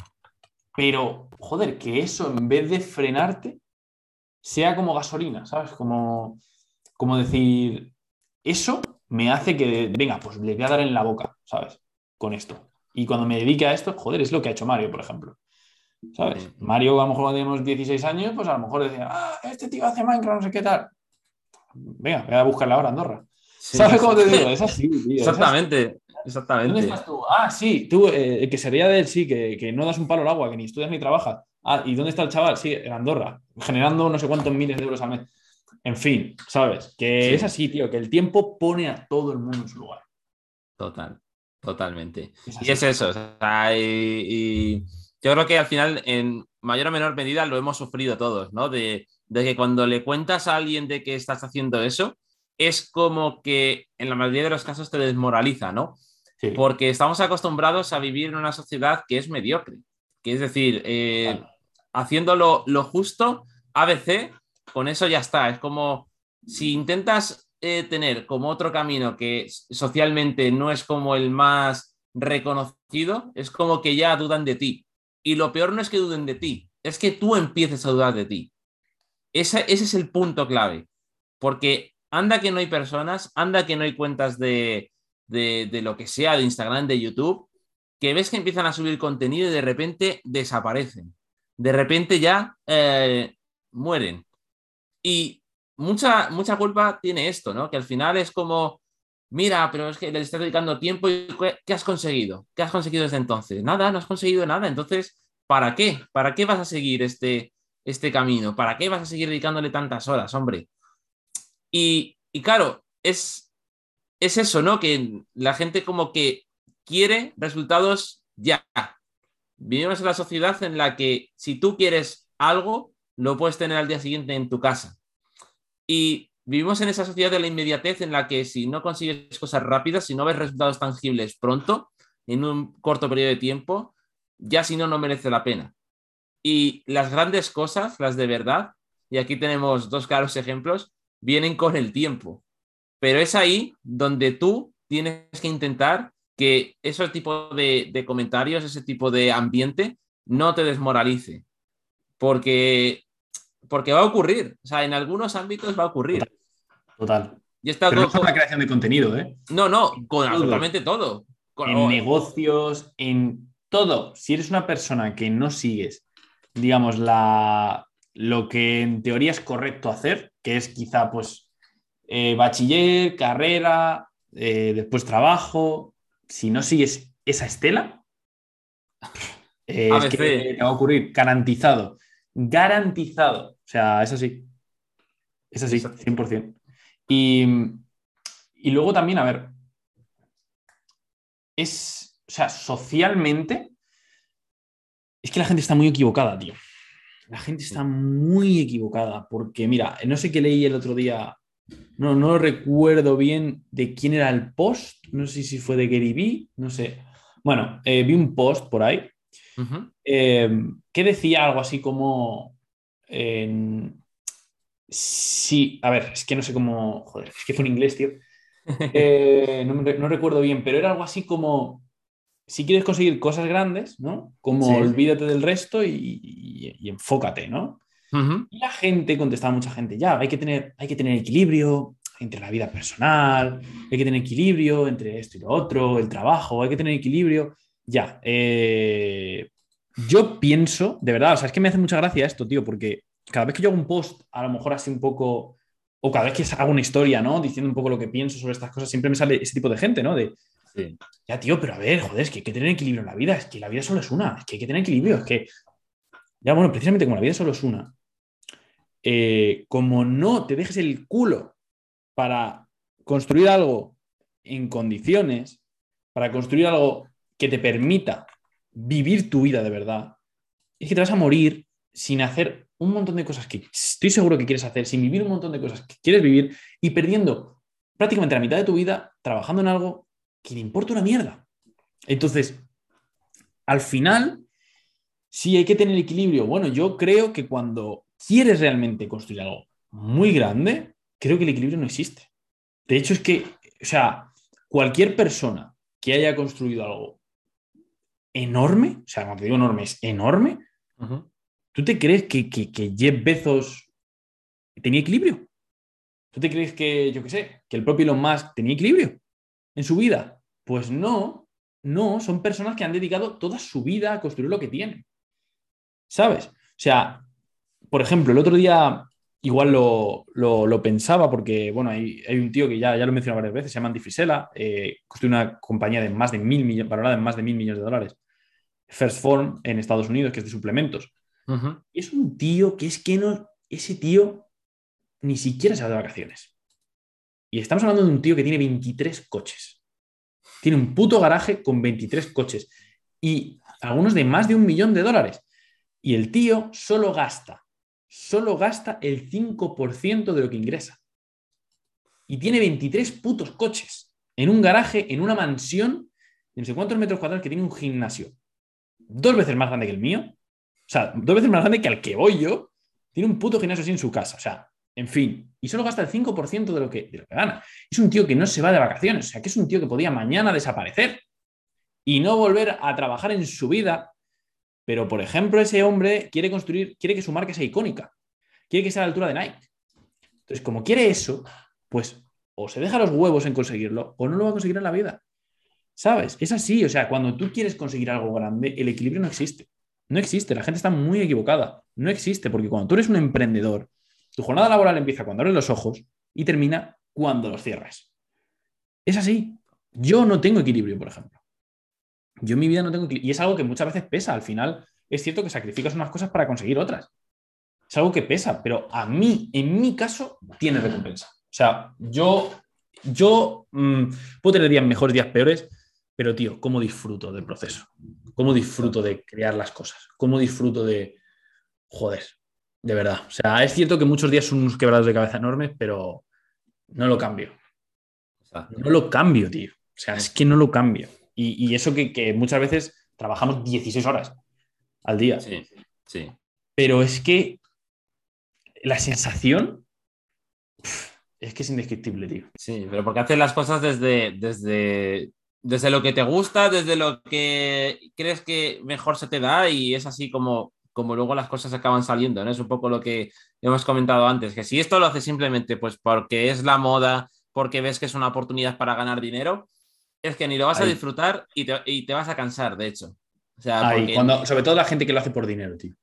S1: Pero, joder, que eso en vez de frenarte, sea como gasolina, ¿sabes? Como, como decir, eso me hace que, venga, pues le voy a dar en la boca, ¿sabes? Con esto. Y cuando me dedique a esto, joder, es lo que ha hecho Mario, por ejemplo. ¿Sabes?
S2: Sí,
S1: Mario, a lo mejor cuando teníamos dieciséis años, pues a lo mejor decía, ah, este tío hace Minecraft, no sé qué tal. Venga, voy a buscarla ahora, Andorra.
S2: sí,
S1: ¿Sabes
S2: sí.
S1: cómo te digo? Es así, tío, es así.
S2: Exactamente,
S1: ¿Dónde
S2: exactamente.
S1: estás tú? Ah, sí, tú, eh, el que se ría de él, sí, que, que no das un palo al agua, que ni estudias ni trabajas. Ah, ¿y dónde está el chaval? Sí, en Andorra, generando no sé cuántos miles de euros al mes. En fin, ¿sabes? Que es
S2: Sí,
S1: así, tío, que el tiempo pone a todo el mundo en su lugar.
S2: total, totalmente.
S1: Es
S2: Y es
S1: así.
S2: eso, o sea, y, y yo creo que al final, en mayor o menor medida, lo hemos sufrido todos, ¿no? De, de que cuando le cuentas a alguien de que estás haciendo eso, es como que en la mayoría de los casos te desmoraliza, ¿no?
S1: Sí,
S2: Porque estamos acostumbrados a vivir en una sociedad que es mediocre, que es decir, eh,
S1: total.
S2: haciendo lo, lo justo, A B C, con eso ya está. Es como si intentas eh, tener como otro camino que socialmente no es como el más reconocido, es como que ya dudan de ti. Y lo peor no es que duden de ti, es que tú empieces a dudar de ti. Ese, ese es el punto clave, porque anda que no hay personas, anda que no hay cuentas de, de, de lo que sea, de Instagram, de YouTube, que ves que empiezan a subir contenido y de repente desaparecen. De repente ya eh, mueren. Y mucha, mucha culpa tiene esto, ¿no? Que al final es como, mira, pero es que le estás dedicando tiempo y ¿qué, qué has conseguido? ¿Qué has conseguido desde entonces? Nada, no has conseguido nada. Entonces, ¿para qué? ¿Para qué vas a seguir este, este camino? ¿Para qué vas a seguir dedicándole tantas horas, hombre? Y, y claro, es, es eso, ¿no? Que la gente como que quiere resultados ya. Vivimos en la sociedad en la que si tú quieres algo, lo puedes tener al día siguiente en tu casa. Y vivimos en esa sociedad de la inmediatez en la que si no consigues cosas rápidas, si no ves resultados tangibles pronto, en un corto periodo de tiempo, ya si no, no merece la pena. Y las grandes cosas, las de verdad, y aquí tenemos dos claros ejemplos, vienen con el tiempo. Pero es ahí donde tú tienes que intentar que ese tipo de, de comentarios, ese tipo de ambiente, no te desmoralice. Porque, porque va a ocurrir. O sea, en algunos ámbitos va a ocurrir.
S1: Total, total.
S2: Y está
S1: Pero no
S2: co-
S1: solo la
S2: co-
S1: creación de contenido, ¿eh?
S2: no, no,
S1: En
S2: con
S1: todo.
S2: absolutamente todo. Con-
S1: En
S2: o-
S1: negocios, en todo. Si eres una persona que no sigues, digamos, la, lo que en teoría es correcto hacer, que es quizá, pues, eh, bachiller, carrera, eh, después trabajo, si no sigues esa estela, eh, es que
S2: A B C.
S1: te va a ocurrir garantizado. Garantizado. O sea, es así. Es así,
S2: Exacto.
S1: cien por ciento. Y, y luego también, a ver, es, o sea, socialmente, es que la gente está muy equivocada, tío. La gente está
S2: Sí.
S1: muy equivocada porque, mira, no sé qué leí el otro día, no, no recuerdo bien de quién era el post, no sé si fue de Gary Vee, no sé. Bueno, eh, vi un post por ahí
S2: Ujú.
S1: eh, que decía algo así como, eh, sí, a ver, es que no sé cómo, joder, es que fue en inglés, tío. Eh, no, me- no recuerdo bien, pero era algo así como, si quieres conseguir cosas grandes, ¿no? Como
S2: Sí.
S1: olvídate del resto y, y- y enfócate, ¿no?
S2: Ujú.
S1: Y la gente, contestaba mucha gente, ya, hay que tener, hay que tener equilibrio entre la vida personal, hay que tener equilibrio entre esto y lo otro, el trabajo, hay que tener equilibrio. Ya, eh, yo pienso, de verdad, o sea, es que me hace mucha gracia esto, tío, porque cada vez que yo hago un post, a lo mejor así un poco, o cada vez que hago una historia, ¿no? Diciendo un poco lo que pienso sobre estas cosas, siempre me sale ese tipo de gente, ¿no? De,
S2: Sí.
S1: ya, tío, pero a ver, joder, es que hay que tener equilibrio en la vida, es que la vida solo es una, es que hay que tener equilibrio, es que, ya, bueno, precisamente como la vida solo es una, eh, como no te dejes el culo para construir algo en condiciones para construir algo que te permita vivir tu vida de verdad, es que te vas a morir sin hacer un montón de cosas que estoy seguro que quieres hacer, sin vivir un montón de cosas que quieres vivir y perdiendo prácticamente la mitad de tu vida trabajando en algo que le importa una mierda. Entonces, al final, sí hay que tener equilibrio. Bueno, yo creo que cuando quieres realmente construir algo muy grande, creo que el equilibrio no existe. De hecho, es que, o sea, cualquier persona que haya construido algo enorme, o sea, cuando te digo enorme, es enorme, uh-huh. ¿Tú te crees que, que, que Jeff Bezos tenía equilibrio? ¿Tú te crees que, yo qué sé, que el propio Elon Musk tenía equilibrio en su vida? Pues no, no, son personas que han dedicado toda su vida a construir lo que tienen. ¿Sabes? O sea, por ejemplo, el otro día igual lo, lo, lo pensaba porque, bueno, hay, hay un tío que ya, ya lo he mencionado varias veces, se llama Andy Frisella, eh, construye una compañía de más de mil millones, valorada en más de mil millones de dólares, First Form en Estados Unidos, que es de suplementos. Uh-huh. Es un tío que es que no, ese tío ni siquiera se va de vacaciones. Y estamos hablando de un tío que tiene veintitrés coches. Tiene un puto garaje con veintitrés coches y algunos de más de un millón de dólares. Y el tío solo gasta, solo gasta el cinco por ciento de lo que ingresa. Y tiene veintitrés putos coches en un garaje, en una mansión de no sé cuántos metros cuadrados, que tiene un gimnasio dos veces más grande que el mío. O sea, dos veces más grande que al que voy yo. Tiene un puto gimnasio así en su casa. O sea, en fin. Y solo gasta el cinco por ciento de lo que, de lo que gana. Es un tío que no se va de vacaciones. O sea, que es un tío que podía mañana desaparecer y no volver a trabajar en su vida. Pero, por ejemplo, ese hombre quiere construir, quiere que su marca sea icónica. Quiere que sea a la altura de Nike. Entonces, como quiere eso, pues o se deja los huevos en conseguirlo o no lo va a conseguir en la vida. ¿Sabes? Es así. O sea, cuando tú quieres conseguir algo grande, el equilibrio no existe. No existe, la gente está muy equivocada. No existe, porque cuando tú eres un emprendedor, tu jornada laboral empieza cuando abres los ojos y termina cuando los cierras. Es así. Yo no tengo equilibrio, por ejemplo. Yo en mi vida no tengo equilibrio. Y es algo que muchas veces pesa. Al final es cierto que sacrificas unas cosas para conseguir otras. Es algo que pesa, pero a mí, en mi caso, tiene recompensa. O sea, yo, yo mmm, puedo tener días mejores, días peores, pero, tío, ¿cómo disfruto del proceso? ¿Cómo disfruto de crear las cosas? ¿Cómo disfruto de... Joder, de verdad. O sea, es cierto que muchos días son unos quebrados de cabeza enormes, pero no lo cambio. No lo cambio, tío. O sea, es que no lo cambio. Y, y eso que, que muchas veces trabajamos dieciséis horas al día.
S2: Sí, sí.
S1: Pero es que la sensación pff, es que es indescriptible, tío.
S2: Sí, pero porque haces las cosas desde... desde... Desde lo que te gusta, desde lo que crees que mejor se te da y es así como, como luego las cosas acaban saliendo, ¿no? Es un poco lo que hemos comentado antes, que si esto lo haces simplemente pues porque es la moda, porque ves que es una oportunidad para ganar dinero, es que ni lo vas Ahí. a disfrutar y te, y te vas a cansar, de hecho. O sea,
S1: Ahí,
S2: porque...
S1: cuando, sobre todo la gente que lo hace por dinero, tío.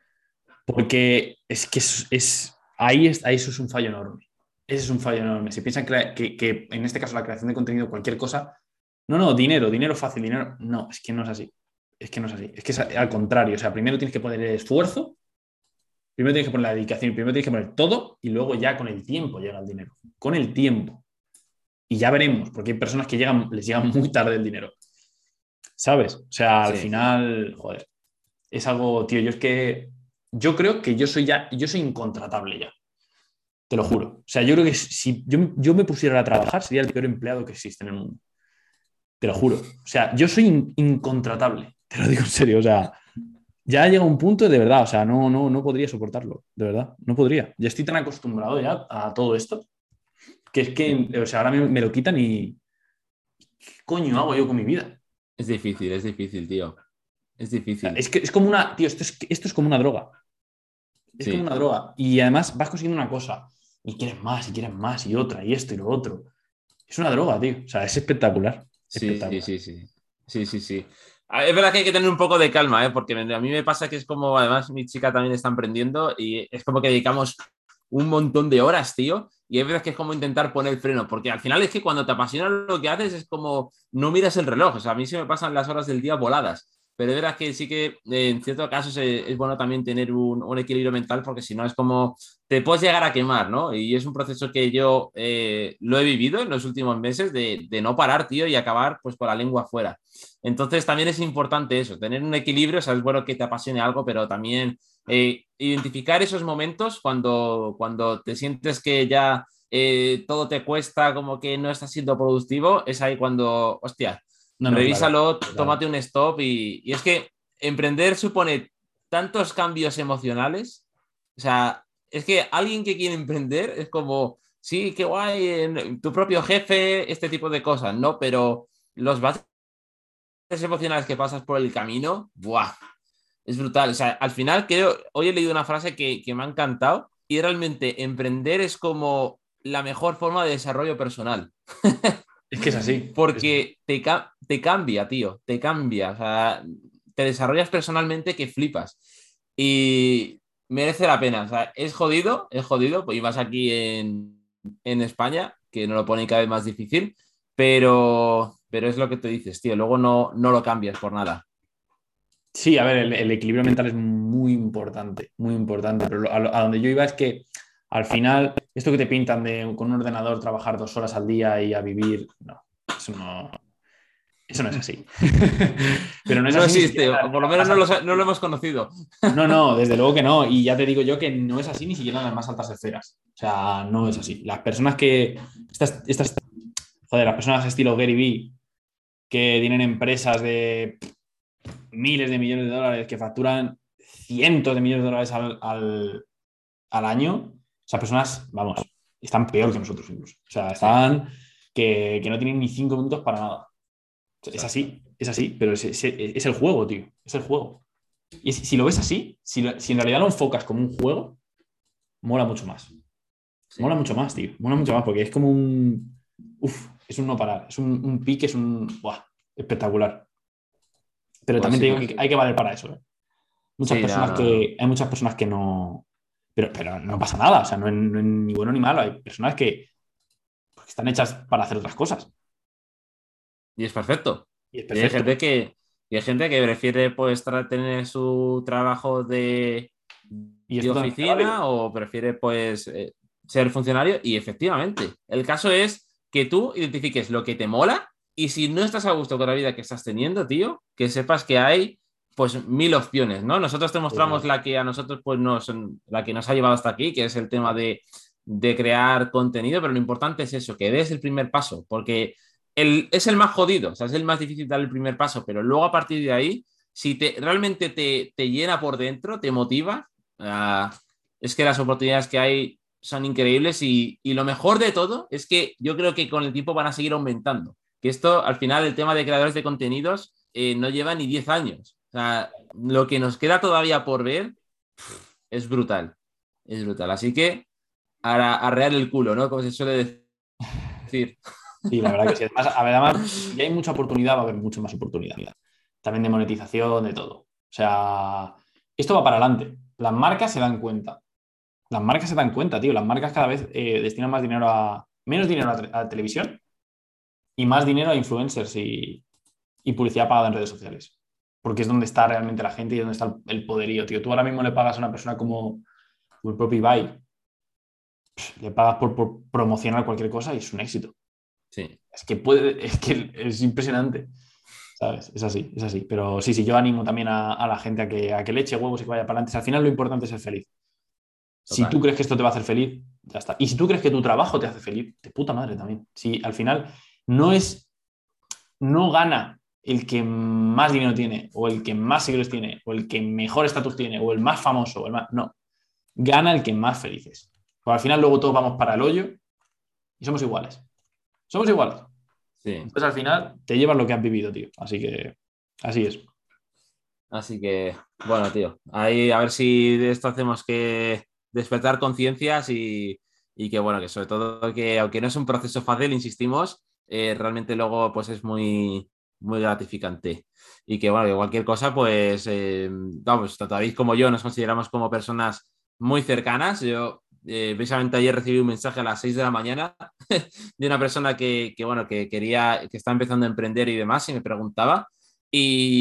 S1: Porque es que es, es, ahí, es, ahí eso es un fallo enorme. Ese es un fallo enorme. Si piensan que, que, que en este caso la creación de contenido, cualquier cosa... No, no, dinero, dinero fácil, dinero. No, es que no es así. Es que no es así. Es que es al contrario. O sea, primero tienes que poner el esfuerzo, primero tienes que poner la dedicación, primero tienes que poner todo y luego ya con el tiempo llega el dinero. Con el tiempo. Y ya veremos, porque hay personas que llegan, les llega muy tarde el dinero. ¿Sabes? O sea, al sí. final, joder, es algo, tío, yo es que yo creo que yo soy ya, yo soy incontratable ya. Te lo juro. O sea, yo creo que si yo, yo me pusiera a trabajar sería el peor empleado que existe en el mundo. Te lo juro. O sea, yo soy in- incontratable. Te lo digo en serio. O sea, ya llega un punto de, de verdad. O sea, no, no, no podría soportarlo. De verdad. No podría. Ya estoy tan acostumbrado ya a todo esto que es que, o sea, ahora me, me lo quitan y... ¿Qué coño hago yo con mi vida?
S2: Es difícil, es difícil, tío. Es difícil.
S1: O sea, es que es como una... Tío, esto es, esto es como una droga. Es sí. como una droga. Y además vas consiguiendo una cosa y quieres más y quieres más y otra y esto y lo otro. Es una droga, tío. O sea, es espectacular.
S2: Sí, sí, sí, sí. Sí, sí, sí. Es verdad que hay que tener un poco de calma, ¿eh? Porque a mí me pasa que es como, además, mi chica también está emprendiendo y es como que dedicamos un montón de horas, tío. Y hay veces que es como intentar poner el freno, porque al final es que cuando te apasiona lo que haces es como no miras el reloj. O sea, a mí se me pasan las horas del día voladas. pero es verdad que sí que eh, en ciertos casos es, es bueno también tener un, un equilibrio mental porque si no es como te puedes llegar a quemar, ¿no? Y es un proceso que yo eh, lo he vivido en los últimos meses de, de no parar, tío, y acabar pues con la lengua afuera. Entonces también es importante eso, tener un equilibrio, o sea, es bueno que te apasione algo, pero también eh, identificar esos momentos cuando, cuando te sientes que ya eh, todo te cuesta, como que no estás siendo productivo, es ahí cuando, hostia,
S1: No, no, claro.
S2: revísalo,
S1: Claro.
S2: tómate un stop y, y es que emprender supone tantos cambios emocionales, o sea, es que alguien que quiere emprender es como, sí, qué guay, en- tu propio jefe, este tipo de cosas, ¿no? Pero los baches emocionales que pasas por el camino, ¡buah! Es brutal. O sea, al final creo, hoy he leído una frase que, que me ha encantado y realmente emprender es como la mejor forma de desarrollo personal.
S1: Es que es así. Es así.
S2: Porque te, ca- te cambia, tío, te cambia. O sea, te desarrollas personalmente que flipas. Y merece la pena. O sea, es jodido, es jodido, pues ibas aquí en, en España, que nos lo pone cada vez más difícil, pero, pero es lo que te dices, tío. Luego no, no lo cambias por nada.
S1: Sí, a ver, el, el equilibrio mental es muy importante, muy importante, pero lo- a, lo- a donde yo iba es que al final, esto que te pintan de con un ordenador trabajar dos horas al día y a vivir, no, eso no, eso no es así. Pero no es
S2: No
S1: así ni siquiera
S2: existe,
S1: en
S2: o
S1: la-
S2: por
S1: en
S2: lo
S1: las
S2: menos
S1: más
S2: no lo,
S1: altas
S2: sa- no lo
S1: esferas.
S2: hemos conocido.
S1: No, no, desde luego que no. Y ya te digo yo que no es así ni siquiera en las más altas esferas. O sea, no es así. Las personas que, estas, estas, joder, las personas estilo Gary Vee, que tienen empresas de miles de millones de dólares, que facturan cientos de millones de dólares al, al, al año, esas personas, vamos, están peor que nosotros incluso. O sea,
S2: Sí,
S1: están que, que no tienen ni cinco minutos para nada. Es
S2: exacto.
S1: así, es así, pero es, es, es el juego, tío. Es el juego. Y si, si lo ves así, si, lo- si en realidad lo enfocas como un juego, mola mucho más. Mola
S2: Sí,
S1: mucho más, tío. Mola mucho más porque es como un. Uf, es un no parar. Es un, un pique, es un. Buah, espectacular. Pero
S2: pues
S1: también te
S2: sí,
S1: digo
S2: tío.
S1: que hay que valer para eso, ¿eh? Muchas
S2: Sí, no,
S1: personas
S2: no, no.
S1: que. Hay muchas personas que no. Pero, pero no pasa nada. O sea, no es, no es ni bueno ni malo. Hay personas que, pues, que están hechas para hacer otras cosas.
S2: Y es perfecto.
S1: Y es
S2: Y hay
S1: perfecto.
S2: gente que, y hay gente que prefiere pues tra- tener su trabajo de,
S1: Y es
S2: de
S1: totalmente válido.
S2: oficina o prefiere pues eh, ser funcionario. Y efectivamente, el caso es que tú identifiques lo que te mola y si no estás a gusto con la vida que estás teniendo, tío, que sepas que hay pues mil opciones, ¿no? Nosotros te mostramos
S1: Total.
S2: la que a nosotros pues nos, la que nos ha llevado hasta aquí, que es el tema
S1: Total.
S2: de, de crear contenido, pero lo importante es eso, que des el primer paso, porque el, es el más jodido, o sea, es el más difícil dar el primer paso, pero luego a partir de ahí, si te, realmente te, te llena por dentro, te motiva, uh, es que las oportunidades que hay son increíbles y, y, lo mejor de todo es que yo creo que con el tiempo van a seguir aumentando. Que esto, al final, el tema de creadores de contenidos eh, no lleva ni diez años. O sea, lo que nos queda todavía por ver es brutal. Es brutal. Así que a arrear el culo, ¿no? Como se suele decir.
S1: Sí, la verdad que sí. Además, además, si hay mucha oportunidad, va a haber mucha más oportunidad. También de monetización, de todo. O sea, esto va para adelante. Las marcas se dan cuenta. Las marcas se dan cuenta, tío. Las marcas cada vez eh, destinan más dinero a. Menos dinero a, te- a televisión y más dinero a influencers y, y publicidad pagada en redes sociales. Porque es donde está realmente la gente y donde está el, el poderío, tío. Tú ahora mismo le pagas a una persona como el propio Ibai, le pagas por, por promocionar cualquier cosa y es un éxito.
S2: Sí.
S1: Es que puede, es que es impresionante. ¿Sabes? Es así, es así. Pero sí, sí, yo animo también a, a la gente a que, a que le eche huevos y que vaya para adelante. Si al final lo importante es ser feliz. Si tú
S2: Total.
S1: crees que esto te va a hacer feliz, ya está. Y si tú crees que tu trabajo te hace feliz, de puta madre también. Si al final no es, no gana el que más dinero tiene, o el que más seguidores tiene, o el que mejor estatus tiene, o el más famoso, o el más. No. Gana el que más feliz es. Porque al final luego todos vamos para el hoyo y somos iguales. Somos iguales.
S2: Sí.
S1: Entonces al final te llevas lo que has vivido, tío. Así que así es.
S2: Así que, bueno, tío, ahí a ver si de esto hacemos que despertar conciencias y, y que, bueno, que sobre todo que aunque no es un proceso fácil, insistimos, eh, realmente luego pues es muy, muy gratificante. Y que, bueno, que cualquier cosa, pues, eh, vamos, tanto David como yo nos consideramos como personas muy cercanas. Yo, eh, precisamente ayer recibí un mensaje a las seis de la mañana de una persona que, que, bueno, que quería, que está empezando a emprender y demás y me preguntaba. Y,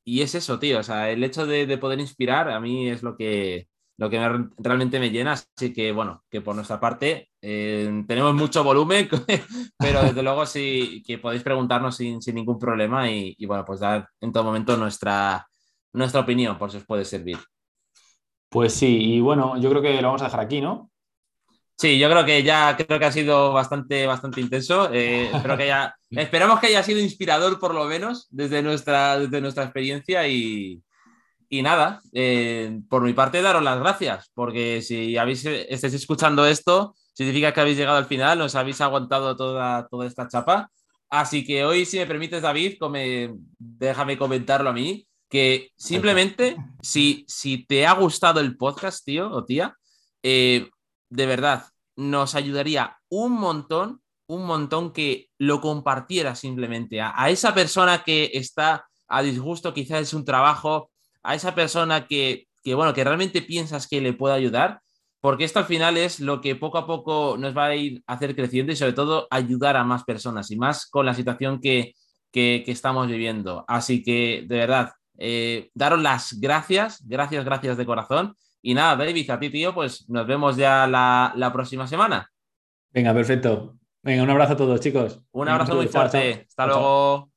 S2: y es eso, tío. O sea, el hecho de, de poder inspirar a mí es lo que, lo que me- realmente me llena. Así que, bueno, que por nuestra parte eh, tenemos mucho volumen, pero desde luego sí que podéis preguntarnos sin, sin ningún problema y, y, bueno, pues dar en todo momento nuestra, nuestra opinión, por si os puede servir.
S1: Pues sí, y bueno, yo creo que lo vamos a dejar aquí, ¿no?
S2: Sí, yo creo que ya creo que ha sido bastante, bastante intenso. Eh, espero que haya, esperamos que haya sido inspirador por lo menos desde nuestra, desde nuestra experiencia y, y nada, eh, por mi parte daros las gracias, porque si habéis, estáis escuchando esto, significa que habéis llegado al final, os habéis aguantado toda, toda esta chapa. Así que hoy, si me permites, David, come- déjame comentarlo a mí, que
S1: Perfecto.
S2: simplemente si, si te ha gustado el podcast, tío o tía, eh, de verdad, nos ayudaría un montón, un montón que lo compartiera simplemente a, a esa persona que está a disgusto, quizás es un trabajo, a esa persona que, que, bueno, que realmente piensas que le puede ayudar, porque esto al final es lo que poco a poco nos va a ir a hacer creciendo y sobre todo ayudar a más personas y más con la situación que, que, que estamos viviendo. Así que, de verdad, eh, daros las gracias, gracias, gracias de corazón. Y nada, David, a ti, tío, pues nos vemos ya la, la próxima semana.
S1: Venga, perfecto. Venga, un abrazo a todos, chicos.
S2: Un
S1: Venga, un
S2: abrazo muy
S1: saludo. Chao, chao.
S2: fuerte. Hasta
S1: Chao, chao.
S2: luego.